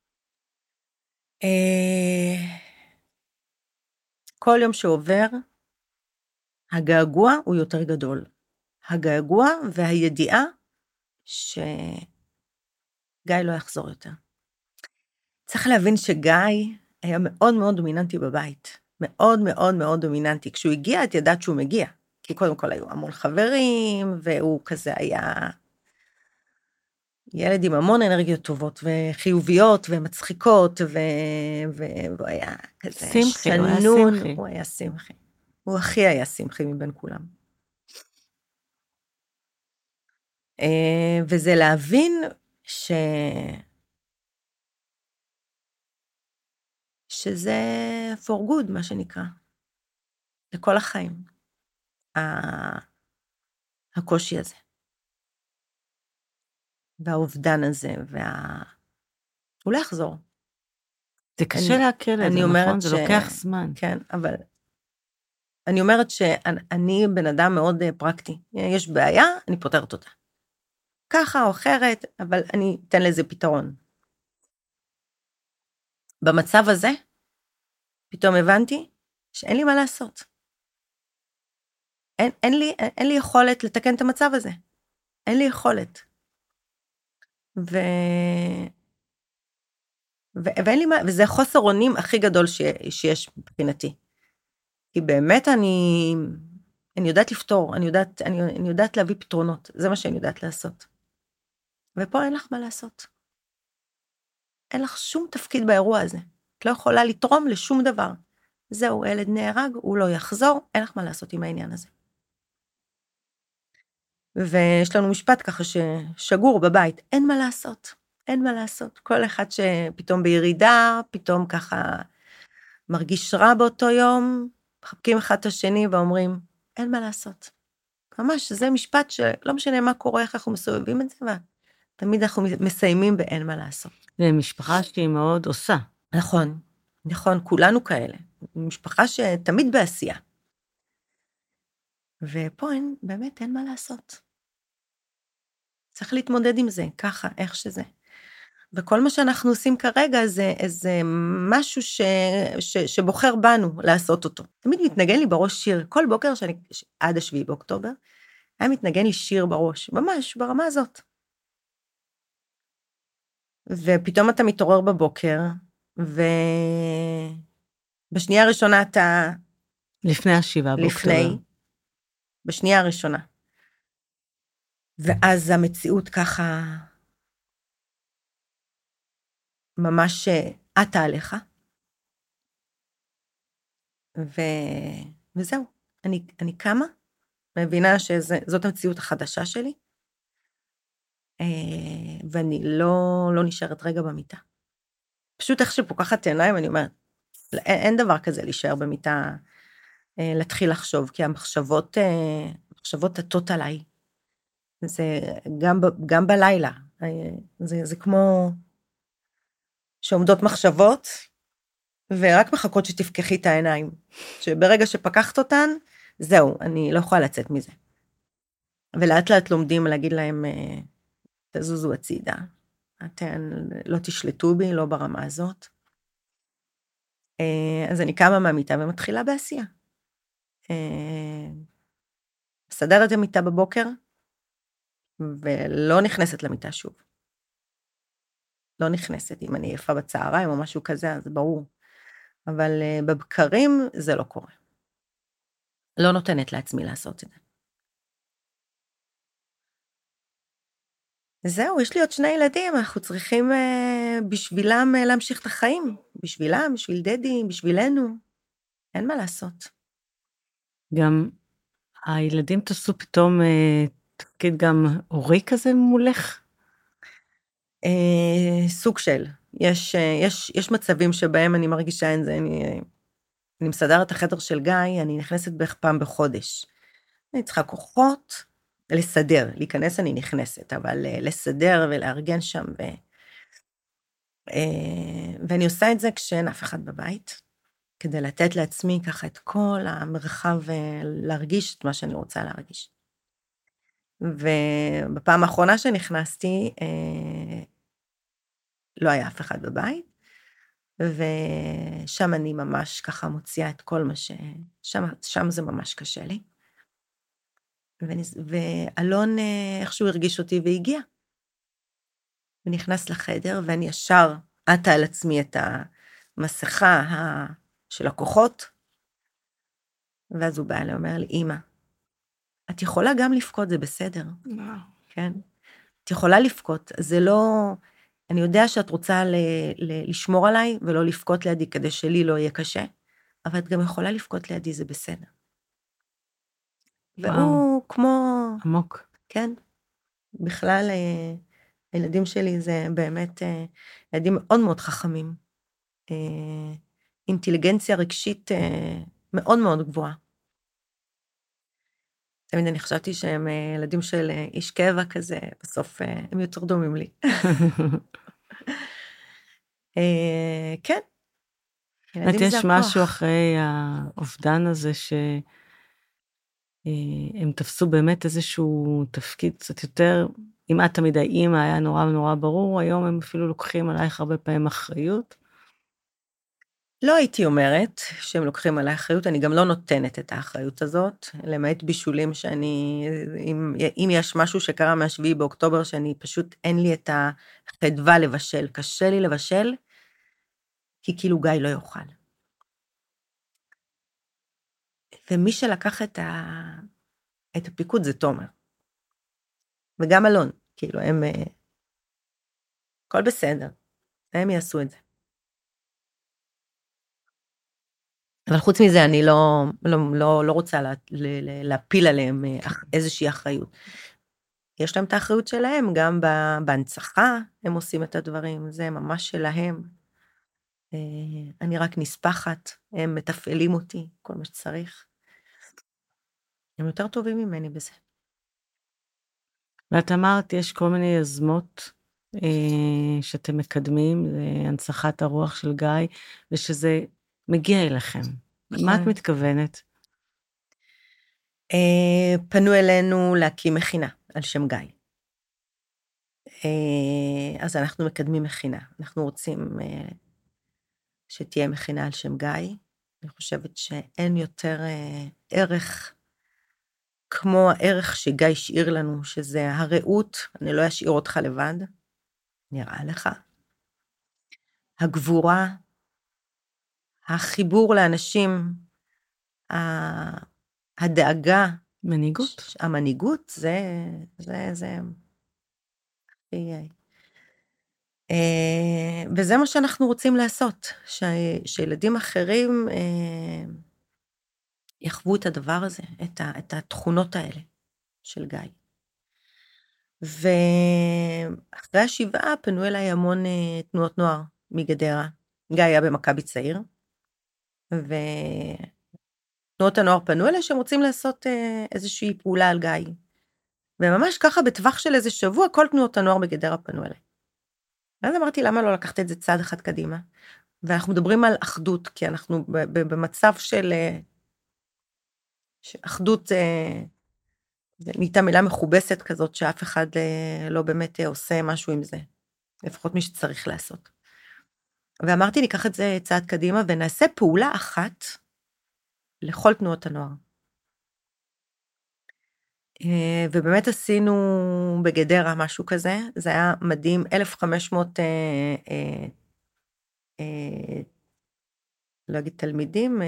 כל יום שעובר, הגעגוע הוא יותר גדול. הגעגוע והידיעה שגיא לא יחזור יותר. צריך להבין שגיא היה מאוד מאוד דומיננטי בבית. מאוד מאוד מאוד דומיננטי. כשהוא הגיע, את ידעת שהוא מגיע, כי קודם כל היו המון חברים, והוא כזה היה ילד עם המון אנרגיות טובות, וחיוביות, ומצחיקות, והוא היה כזה שמחי, הוא היה שנון, שמחי. הוא היה שמחי. הוא הכי היה שמחי מבין כולם. וזה להבין שזה for good, מה שנקרא. לכל החיים. הקושי הזה. והאובדן הזה, הוא לא יחזור. זה קשה להקל את זה, נכון? זה לוקח זמן. כן, אבל אני אומרת שאני בן אדם מאוד פרקטי. יש בעיה, אני פותרת אותה. ככה או אחרת, אבל אני אתן לזה פתרון. במצב הזה, פתאום הבנתי שאין לי מה לעשות. אין לי יכולת לתקן את המצב הזה. אין לי יכולת. ואין לי מה, וזה חוסר אונים הכי גדול שיש מבחינתי. כי באמת אני יודעת לפתור, אני יודעת להביא פתרונות, זה מה שאני יודעת לעשות. ופה אין לך מה לעשות. אין לך שום תפקיד באירוע הזה. את לא יכולה לתרום לשום דבר. זהו, ילד נהרג, הוא לא יחזור, אין לך מה לעשות עם העניין הזה. ויש לנו משפט ככה ששגור בבית, אין מה לעשות, אין מה לעשות. כל אחד שפתאום בירידה, פתאום ככה מרגיש רע באותו יום, מחבקים אחד את השני ואומרים, אין מה לעשות. ממש, זה משפט שלא משנה מה קורה, איך אנחנו מסובבים את זה, ותמיד אנחנו מסיימים באין מה לעשות. זה משפחה שהיא מאוד עושה. נכון, נכון, כולנו כאלה. משפחה שתמיד בעשייה. ופה באמת אין מה לעשות. צריך להתמודד עם זה, ככה, איך שזה. וכל מה שאנחנו עושים כרגע זה איזה משהו שבוחר בנו לעשות אותו. תמיד מתנגן לי בראש שיר, כל בוקר עד 7 באוקטובר, היה מתנגן לי שיר בראש, ממש ברמה הזאת. ופתאום אתה מתעורר בבוקר, ובשנייה הראשונה אתה... לפני 7 באוקטובר. בשנייה הראשונה. ואז המציאות ככה... ממש עטה עליך, וזהו, אני קמה, מבינה שזאת המציאות החדשה שלי, ואני לא נשארת רגע במיטה. פשוט איך שפוקחת עיניים, אני אומרת, אין דבר כזה להישאר במיטה, להתחיל לחשוב, כי המחשבות עטות עליי, זה גם בלילה, זה כמו... שעומדות מחשבות, ורק מחכות שתפקחי את העיניים. שברגע שפקחת אותן, זהו, אני לא יכולה לצאת מזה. ולאט לאט לומדים להגיד להם, תזוזו הצידה. אתן לא תשלטו בי, לא ברמה הזאת. אז אני קמה מהמיטה ומתחילה בעשייה. מסדרת המיטה בבוקר, ולא נכנסת למיטה שוב. לא נכנסת, אם אני יפה בצהריים או משהו כזה, אז ברור. אבל בבקרים זה לא קורה. לא נותנת לעצמי לעשות את זה. זהו, יש לי עוד 2 ילדים, אנחנו צריכים בשבילם להמשיך את החיים. בשבילם, בשביל דדי, בשבילנו. אין מה לעשות. גם הילדים תעשו פתאום תפקיד גם הורי כזה מולך? סוג של. יש מצבים שבהם אני מרגישה את זה, אני מסדרת את החדר של גיא, אני נכנסת בערך פעם בחודש. אני צריכה כוחות לסדר, להיכנס אני נכנסת, אבל לסדר ולארגן שם, ואני עושה את זה כשאין אף אחד בבית, כדי לתת לעצמי ככה את כל המרחב להרגיש את מה שאני רוצה להרגיש. ובפעם האחרונה שנכנסתי, לא היה אף אחד בבית, ושם אני ממש ככה מוציאה את כל מה שם זה ממש קשה לי. ואלון איכשהו הרגיש אותי והגיע. ונכנס לחדר, ואני ישר עטה על עצמי את המסכה של הכוחות, ואז הוא בא אליי, אומר לי, אמא, את יכולה גם לבכות, זה בסדר. כן? את יכולה לבכות, זה לא... אני יודע שאת רוצה לשמור עליי ולא לבכות לידי כדי שלי לא יהיה קשה, אבל את גם יכולה לבכות לידי, זה בסדר. והוא כמו... עמוק. כן. בכלל, הילדים שלי זה באמת ילדים מאוד מאוד חכמים. אינטליגנציה רגשית מאוד מאוד גבוהה. תמיד אני חשבתי שהם ילדים של איש קבע כזה, בסוף הם יותר דומים לי. כן. יש משהו אחרי האובדן הזה שהם תפסו באמת איזשהו תפקיד קצת יותר, אם את תמיד האמא היה נורא נורא ברור, היום הם אפילו לוקחים עלייך הרבה פעמים אחריות. לא הייתי אומרת שהם לוקחים עליי אחריות, אני גם לא נותנת את האחריות הזאת, למעט בישולים שאני, אם יש משהו שקרה מה7 באוקטובר, שאני פשוט אין לי את החדווה לבשל, קשה לי לבשל, כי כאילו גיא לא יאכל. ומי שלקח את הפיקוד זה תומר. וגם אלון, כאילו הם, הכל בסדר, הם יעשו את זה. אבל חוץ מזה אני לא רוצה להפיל עליהם איזושהי אחריות. יש להם את האחריות שלהם, גם בהנצחה הם עושים את הדברים, זה ממש שלהם. אני רק נספחת, הם מתפעלים אותי, כל מה שצריך. הם יותר טובים ממני בזה. ואת אמרת, יש כל מיני יזמות שאתם מקדמים, להנצחת הרוח של גיא, ושזה מגיע אליכם. מה את מתכוונת? פנו אלינו להקים מכינה על שם גיא. אז אנחנו מקדמים מכינה. אנחנו רוצים שתהיה מכינה על שם גיא. אני חושבת שאין יותר ערך כמו הערך שגיא השאיר לנו, שזה הרעות, אני לא אשאיר אותך לבד, נראה לך. הגבורה, החיבור לאנשים, הדאגה. מנהיגות. המנהיגות, זה. וזה מה שאנחנו רוצים לעשות, שילדים אחרים יחוו את הדבר הזה, את התכונות האלה של גיא. ואחרי השבעה פנו אליי המון תנועות נוער מגדרה. גיא היה במכבי צעיר, ותנועות הנוער פנו אליי שהם רוצים לעשות איזושהי פעולה על גיא. וממש ככה בטווח של איזה שבוע, כל תנועות הנוער בגדרה פנו אליי. ואז אמרתי, למה לא לקחת את זה צעד אחד קדימה? ואנחנו מדברים על אחדות, כי אנחנו במצב של אחדות, נהייתה מילה מכובסת כזאת, שאף אחד לא באמת עושה משהו עם זה. לפחות מי שצריך לעשות. ואמרתי, ניקח את זה צעד קדימה, ונעשה פעולה אחת לכל תנועות הנוער. ובאמת עשינו בגדרה משהו כזה, זה היה מדהים, 1,500 לא אגיד תלמידים,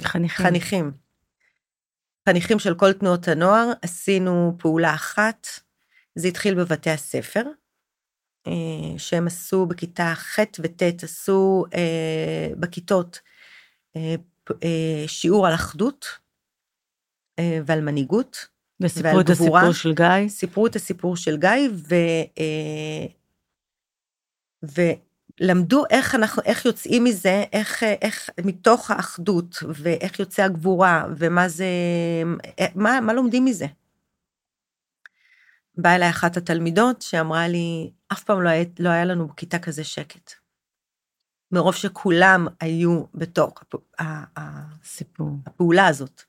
חניכים של כל תנועות הנוער, עשינו פעולה אחת, זה התחיל בבתי הספר, שהם עשו בכיתה ח' וט', עשו בכיתות שיעור על אחדות ועל מנהיגות, וסיפרו את הסיפור של גיא. סיפרו את הסיפור של גיא, ולמדו איך יוצאים מזה, איך מתוך האחדות, ואיך יוצא הגבורה, ומה זה, מה לומדים מזה. באה אליי אחת התלמידות, שאמרה לי, אף פעם לא היה לנו בכיתה כזה שקט. מרוב שכולם היו בתוך הפעולה הזאת.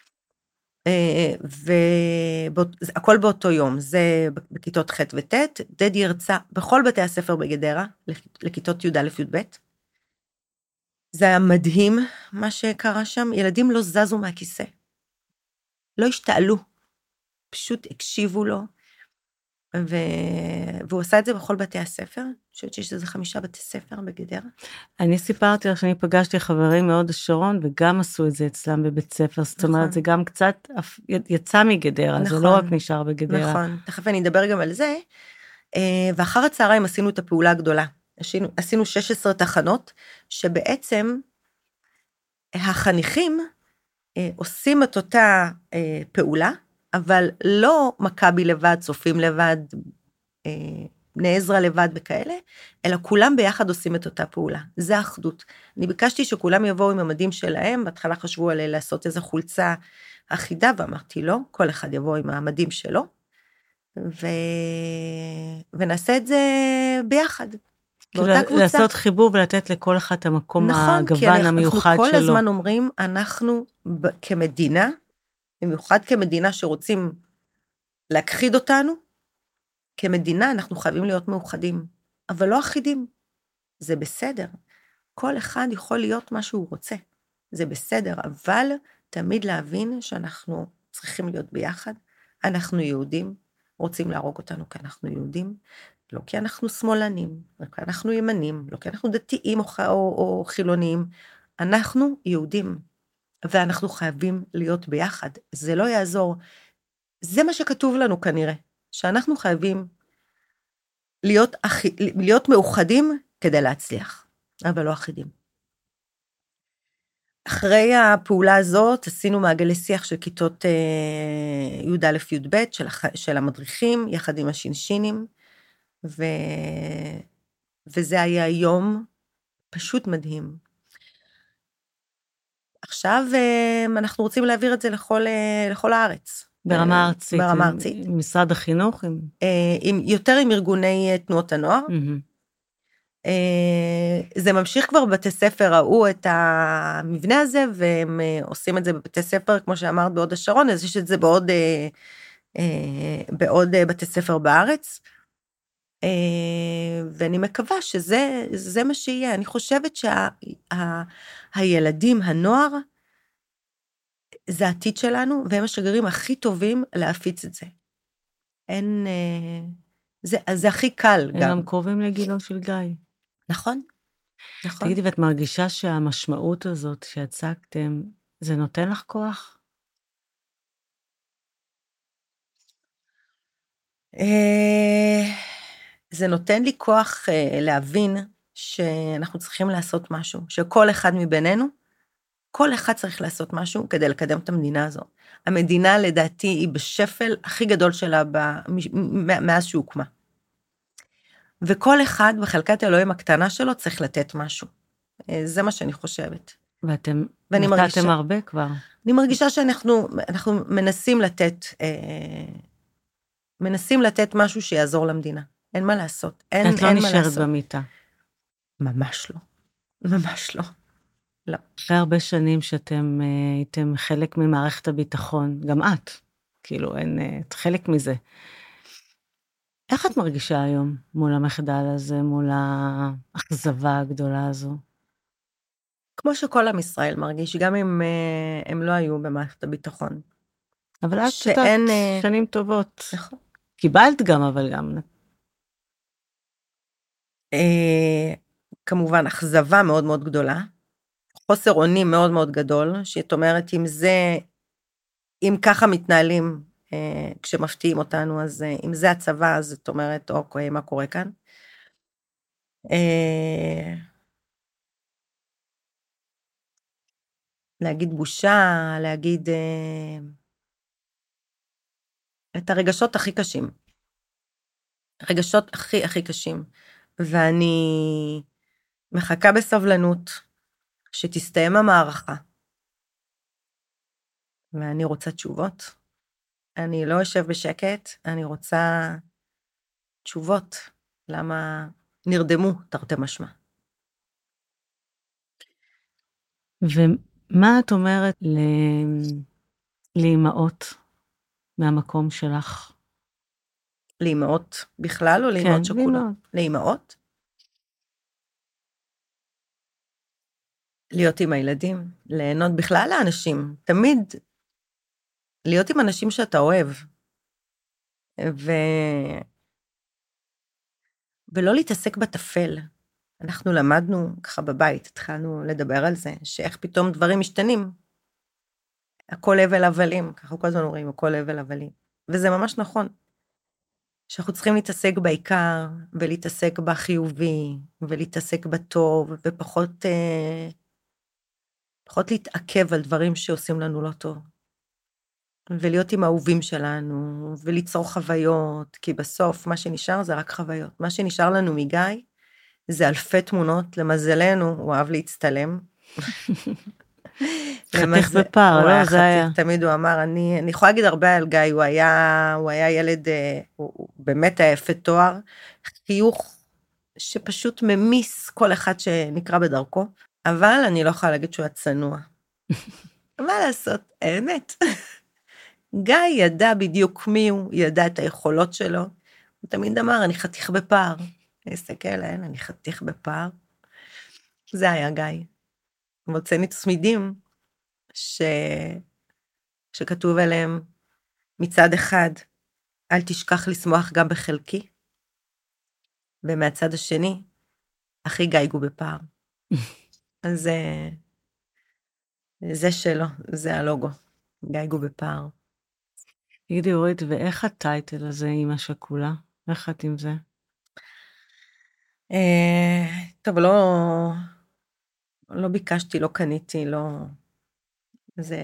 והכל באותו יום, זה בכיתות ח' וט', דדי הרצה בכל בתי הספר בגדרה, לכיתות י' א' י' ב'. זה היה מדהים מה שקרה שם, ילדים לא זזו מהכיסא, לא השתעלו, פשוט הקשיבו לו, והוא עשה את זה בכל בתי הספר, אני חושבת שיש איזה 5 בתי ספר בגדרה. אני סיפרתי לך שאני פגשתי חברים מהוד השרון, וגם עשו את זה אצלם בבית ספר, זאת אומרת, זה גם קצת יצא מגדרה, זה לא רק נשאר בגדרה. נכון, תכף אני אדבר גם על זה, ואחר הצהריים עשינו את הפעולה הגדולה, עשינו 16 תחנות, שבעצם החניכים עושים את אותה פעולה, אבל לא מכבי לבד, צופים לבד, בני עזרא לבד וכאלה, אלא כולם ביחד עושים את אותה פעולה. זה האחדות. אני ביקשתי שכולם יבואו עם המדים שלהם, בהתחלה חשבו על לעשות איזו חולצה אחידה, ואמרתי לא, כל אחד יבוא עם המדים שלו, ונעשה את זה ביחד. באותה קבוצה. לעשות חיבור ולתת לכל אחד את המקום הגוון המיוחד שלו. נכון, כי אנחנו כל הזמן אומרים, אנחנו כמדינה, במיוחד כמדינה שרוצים להכחיד אותנו, כמדינה אנחנו חייבים להיות מאוחדים, אבל לא אחידים. זה בסדר. כל אחד יכול להיות מה שהוא רוצה. זה בסדר, אבל תמיד להבין שאנחנו צריכים להיות ביחד. אנחנו יהודים, רוצים להרוג אותנו כי אנחנו יהודים, לא כי אנחנו שמאלנים, לא כי אנחנו ימנים, לא כי אנחנו דתיים או חילוניים. אנחנו יהודים, ואנחנו חייבים להיות ביחד. זה לא יעזור. זה מה שכתוב לנו כנראה, שאנחנו חייבים להיות מאוחדים כדי להצליח, אבל לא אחידים. אחרי הפעולה הזאת, עשינו מעגלי שיח של כיתות י"א י"ב, של המדריכים, יחד עם השינשינים, וזה היה יום פשוט מדהים. עכשיו אנחנו רוצים להעביר את זה לכל הארץ. ברמה ארצית. ברמה ארצית. משרד החינוך? יותר עם ארגוני תנועות הנוער. זה ממשיך כבר בבתי ספר, ראו את המבנה הזה, והם עושים את זה בבתי ספר, כמו שאמרת, בהוד השרון, אז יש את זה בעוד בתי ספר בארץ. ואני מקווה שזה מה שיהיה. אני חושבת שהילדים, הנוער, זה העתיד שלנו, והם השגרירים הכי טובים להפיץ את זה. זה הכי קל גם. הם קרובים לגילו של גיא. נכון. תגידי, ואת מרגישה שהמשמעות הזאת שהצגתם, זה נותן לך כוח? זה נותן לי כוח להבין שאנחנו צריכים לעשות משהו, שכל אחד מבינינו, כל אחד צריך לעשות משהו כדי לקדם את המדינה הזו. המדינה לדעתי היא בשפל הכי גדול שלה מאז שהוקמה. וכל אחד בחלקת אלוהים הקטנה שלו צריך לתת משהו. זה מה שאני חושבת. ואתם נתתם הרבה כבר. אני מרגישה שאנחנו מנסים לתת משהו שיעזור למדינה. אין מה לעשות. את לא נשארת במיטה. ממש לא. ממש לא. לא. אחרי הרבה שנים שאתם הייתם חלק ממערכת הביטחון, גם את, כאילו את חלק מזה. איך את מרגישה היום מול המחדל הזה, מול האכזבה הגדולה הזו? כמו שכל עם ישראל מרגיש, גם אם הם לא היו במערכת הביטחון. אבל את שתת שנים טובות. נכון. קיבלת גם, אבל גם. כמובן, אכזבה מאוד מאוד גדולה. חוסר אונים מאוד מאוד גדול, שאת אומרת, אם ככה מתנהלים, כשמפתיעים אותנו, אז אם זה הצבא, אז את אומרת, אוקיי, מה קורה כאן? להגיד בושה, להגיד את הרגשות הכי קשים. הרגשות הכי הכי קשים. ואני מחכה בסבלנות שתסתיים המערכה. ואני רוצה תשובות. אני לא אשב בשקט, אני רוצה תשובות. למה נרדמו, תרתי משמע. ומה את אומרת לאמהות מהמקום שלך? לאמהות בכלל או לאמהות שכולות? לאמהות? להיות עם הילדים, ליהנות בכלל לאנשים, תמיד להיות עם אנשים שאתה אוהב. ולא להתעסק בטפל. אנחנו למדנו ככה בבית, התחלנו לדבר על זה, שאיך פתאום דברים משתנים. הכל הבל הבלים, ככה כל הזמן אומרים, הכל הבל הבלים. וזה ממש נכון. שאנחנו צריכים להתעסק בעיקר, ולהתעסק בחיובי, ולהתעסק בטוב, ופחות פחות להתעכב על דברים שעושים לנו לא טוב. ולהיות עם האהובים שלנו, וליצור חוויות, כי בסוף מה שנשאר זה רק חוויות. מה שנשאר לנו מגיא, זה אלפי תמונות, למזלנו, הוא אהב להצטלם. חתיך בפער, לא? זה היה. תמיד הוא אמר, אני יכולה להגיד הרבה על גיא, הוא היה ילד, הוא באמת היה יפה תואר, חיוך שפשוט ממיס כל אחד שנקרא בדרכו, אבל אני לא יכולה להגיד שהוא היה צנוע. מה לעשות? האמת. גיא ידע בדיוק מי הוא, ידע את היכולות שלו, הוא תמיד אמר, אני חתיך בפער. אני אסתכל עליהם, אני חתיך בפער. זה היה גיא. מוצאני צמידים, שכתוב עליהם, מצד אחד, אל תשכח לשמוח גם בחלקי, ומהצד השני, הכי גייגו בפער. אז זה שלו, זה הלוגו, גייגו בפער. תגידי אורית, ואיך הטייטל הזה עם השכולה? איך את עם זה? טוב, לא ביקשתי, לא קניתי, לא... זה...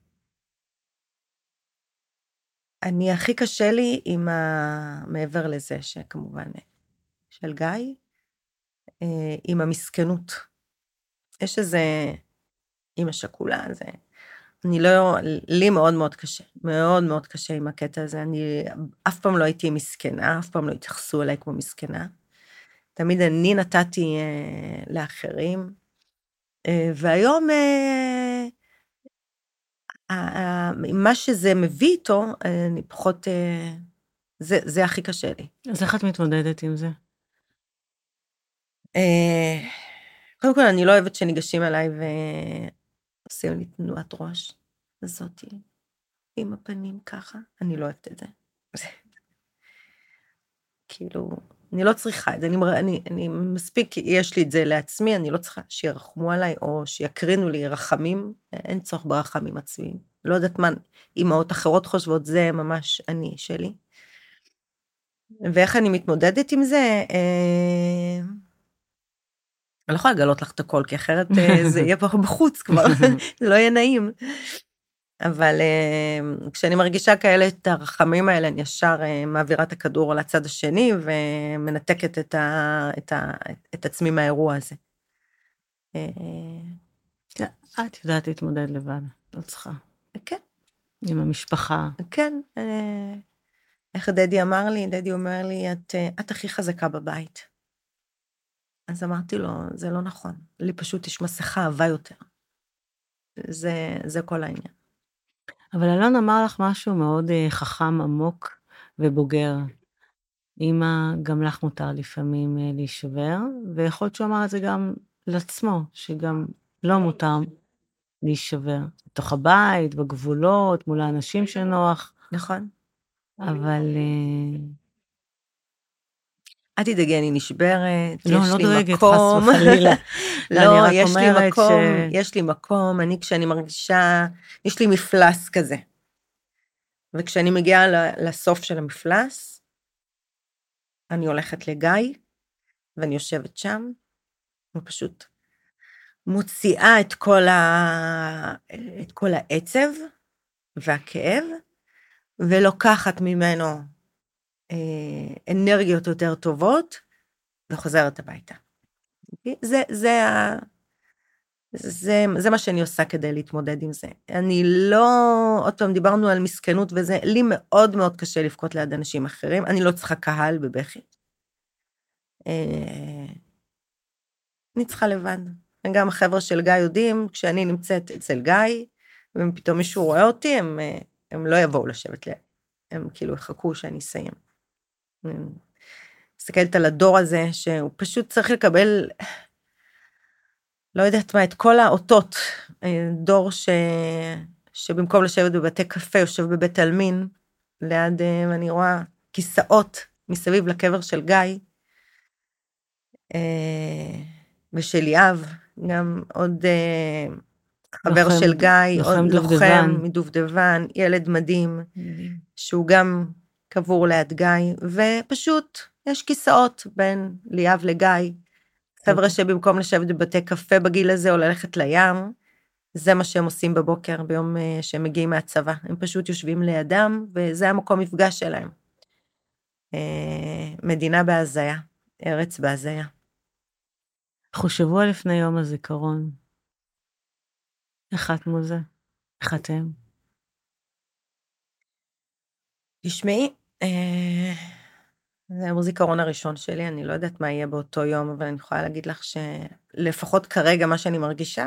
אני הכי קשה לי עם מעבר לזה, שכמובן, של גיא, עם המסכנות. יש איזה... עם השכולה, זה... אני לא... לי מאוד מאוד קשה, מאוד מאוד קשה עם הקטע הזה. אני אף פעם לא הייתי מסכנה, אף פעם לא התייחסו אליי כמו מסכנה. תמיד אני נתתי לאחרים, והיום מה שזה מביא איתו, אני פחות, זה הכי קשה לי. אז איך את מתמודדת עם זה? קודם כל, אני לא אוהבת שניגשים אליי ועושים לי תנועת ראש, זאתי, עם הפנים ככה, אני לא אוהבת את זה. כאילו, אני לא צריכה את זה, אני מספיק, יש לי את זה לעצמי, אני לא צריכה שירחמו עליי, או שיקרינו לי רחמים, אין צורך ברחמים עצמיים. לא יודעת מה, אמהות אחרות חושבות, זה ממש אני שלי. ואיך אני מתמודדת עם זה? אני לא יכולה לגלות לך את הכל, כי אחרת זה יהיה פה בחוץ כבר, זה לא יהיה נעים. אבל כשאני מרגישה כאלה את הרחמים האלה, אני ישר מעבירה את הכדור לצד השני, ומנתקת את עצמי מהאירוע הזה. את יודעת להתמודד לבד, לא צריכה. כן. עם המשפחה. כן. איך דדי אמר לי? דדי אומר לי, את הכי חזקה בבית. אז אמרתי לו, זה לא נכון. לי פשוט יש מסכה אהבה יותר. זה כל העניין. אבל אלון אמר לך משהו מאוד חכם, עמוק ובוגר. אמא, גם לך מותר לפעמים להישבר, ויכול להיות שהוא אמר את זה גם לעצמו, שגם לא מותר להישבר. בתוך הבית, בגבולות, מול האנשים שנוח. נכון. אבל... אל תדאגי, אני נשברת, לא, יש לא לי דואגת, מקום. חס וחלילה. לא, יש לי מקום, יש לי מקום, כשאני מרגישה, יש לי מפלס כזה. וכשאני מגיעה לסוף של המפלס, אני הולכת לגיא, ואני יושבת שם, ופשוט מוציאה את כל העצב והכאב, ולוקחת ממנו אנרגיות יותר טובות, וחוזרת הביתה. זה מה שאני עושה כדי להתמודד עם זה. אני לא, עוד פעם דיברנו על מסכנות וזה, לי מאוד מאוד קשה לבכות ליד אנשים אחרים, אני לא צריכה קהל בבכי. אני צריכה לבד. גם החבר'ה של גיא יודעים, כשאני נמצאת אצל גיא, ופתאום מישהו רואה אותי, הם לא יבואו לשבת ליד. הם כאילו יחכו שאני אסיים. מסתכלת על הדור הזה, שהוא פשוט צריך לקבל, לא יודעת מה, את כל האותות, דור שבמקום לשבת בבתי קפה, יושב בבית אלמין, ליד, ואני רואה כיסאות מסביב לקבר של גיא, ושל יאב, גם עוד חבר לוחם, של גיא, לוחם עוד דובדבן. לוחם מדובדבן, ילד מדהים, שהוא גם קבור ליד גיא, ופשוט יש כיסאות בין ליאב לגיא, חבר'ה שבמקום לשבת בבתי קפה בגיל הזה או ללכת לים, זה מה שהם עושים בבוקר ביום שהם מגיעים מהצבא, הם פשוט יושבים לידם, וזה המקום מפגש שלהם. מדינה בהזיה, ארץ בהזיה. אנחנו שבוע לפני יום הזיכרון. איך את מול זה? איך אתם? תשמעי, זה הזיכרון הראשון שלי, אני לא יודעת מה יהיה באותו יום, אבל אני יכולה להגיד לך שלפחות כרגע מה שאני מרגישה,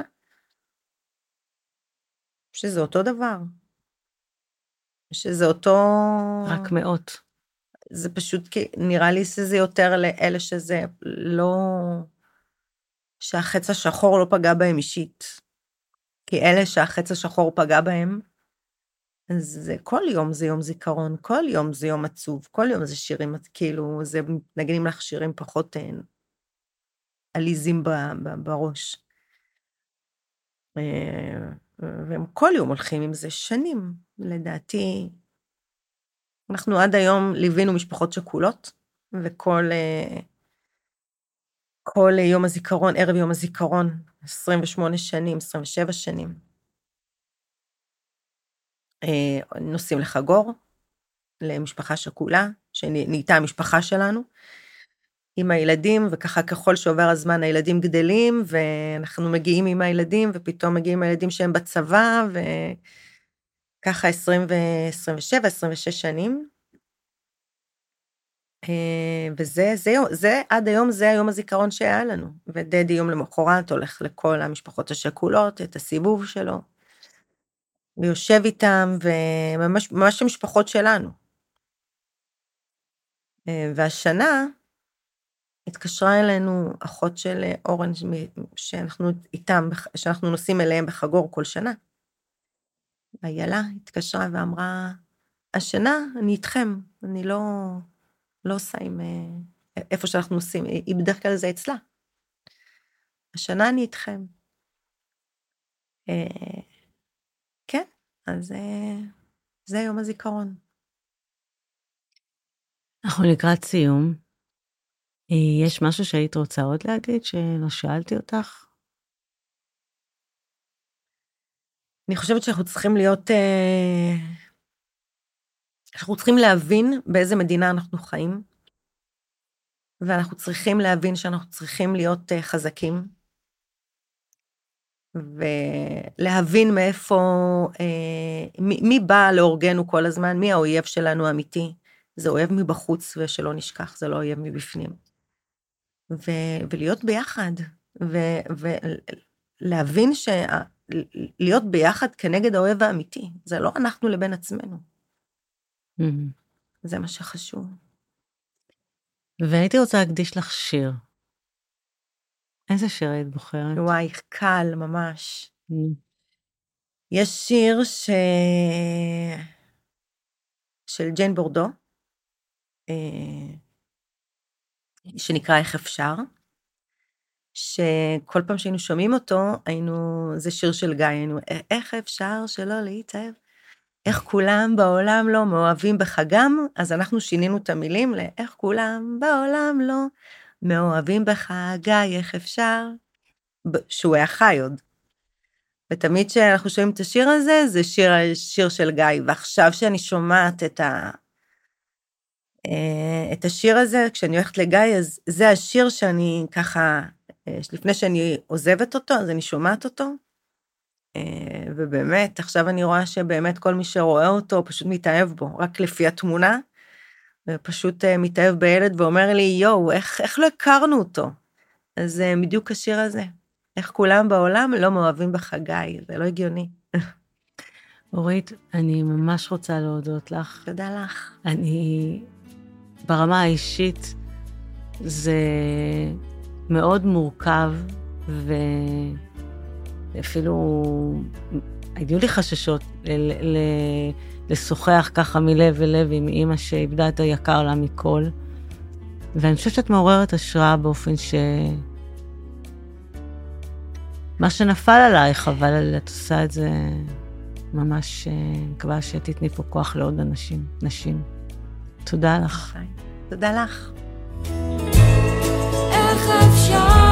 שזה אותו דבר. שזה אותו... רק מאות. זה פשוט, נראה לי שזה יותר לאלה שזה לא... שהחץ השחור לא פגע בהם אישית. כי אלה שהחץ השחור פגע בהם, אז כל יום זה יום זיכרון, כל יום זה יום עצוב, כל יום זה שירים, כאילו, זה נגנים לך שירים פחות עליזים בראש. והם כל יום הולכים עם זה שנים, לדעתי. אנחנו עד היום ליווינו משפחות שכולות, וכל כל יום הזיכרון, ערב יום הזיכרון, 28 שנים, 27 שנים. נוסעים לחגור, למשפחה שכולה, שנהייתה המשפחה שלנו, עם הילדים, וככה ככל שעובר הזמן הילדים גדלים, ואנחנו מגיעים עם הילדים, ופתאום מגיעים הילדים שהם בצבא, וככה 27, 26 שנים. וזה עד היום, זה היום הזיכרון שהיה לנו, ודדי יום למחרת הולך לכל המשפחות השכולות, את הסיבוב שלו, ויושב איתם, וממש המשפחות שלנו. והשנה התקשרה אלינו אחות של אורן, שאנחנו איתם, שאנחנו נוסעים אליהם בחגור כל שנה. איילה התקשרה ואמרה, השנה אני איתכם, אני לא עושה עם איפה שאנחנו נוסעים, היא בדרך כלל זה אצלה. השנה אני איתכם. כן, אז זה יום הזיכרון. אנחנו לקראת סיום. יש משהו שהיית רוצה עוד להגיד שלא שאלתי אותך? אני חושבת שאנחנו צריכים להיות, אנחנו צריכים להבין באיזה מדינה אנחנו חיים, ואנחנו צריכים להבין שאנחנו צריכים להיות חזקים, ולהבין מאיפה, מי בא לאורגנו כל הזמן, מי האויב שלנו האמיתי, זה אויב מבחוץ ושלא נשכח, זה לא אויב מבפנים. ולהיות ביחד, ולהבין להיות ביחד כנגד האויב האמיתי, זה לא אנחנו לבין עצמנו. זה מה שחשוב. והייתי רוצה להקדיש לך שיר. איזה שיר היית בוחרת? וואי, קל ממש. יש שיר של ג'יין בורדו, שנקרא איך אפשר, שכל פעם שהיינו שומעים אותו, זה שיר של גיא, איך אפשר שלא להתאהב? איך כולם בעולם לא מאוהבים בחגם, אז אנחנו שינינו את המילים לאיך כולם בעולם לא מאוהבים בחגי, איך אפשר? שהוא היה חי עוד. ותמיד שאנחנו שומעים את השיר הזה, זה שיר של גיא, ועכשיו שאני שומעת את השיר הזה, כשאני הולכת לגיא, אז זה השיר שאני ככה, לפני שאני עוזבת אותו, אז אני שומעת אותו, ובאמת, עכשיו אני רואה שבאמת כל מי שרואה אותו, פשוט מתאהב בו, רק לפי התמונה, ופשוט מתאהב בילד, ואומר לי, יואו, איך לא הכרנו אותו? אז בדיוק השיר הזה, איך כולם בעולם לא מאוהבים בחגי, זה לא הגיוני. אורית, אני ממש רוצה להודות לך. תודה לך. אני, ברמה האישית, זה מאוד מורכב, ואפילו היו לי חששות לשוחח ככה מלב ולב עם אמא שאיבדה את היקר לה מכל, ואני חושבת שאת מעוררת השראה באופן מה שנפל עלייך, אבל את עושה את זה ממש, מקווה שתתני פה כוח לעוד נשים. תודה לך. תודה לך. איך אפשר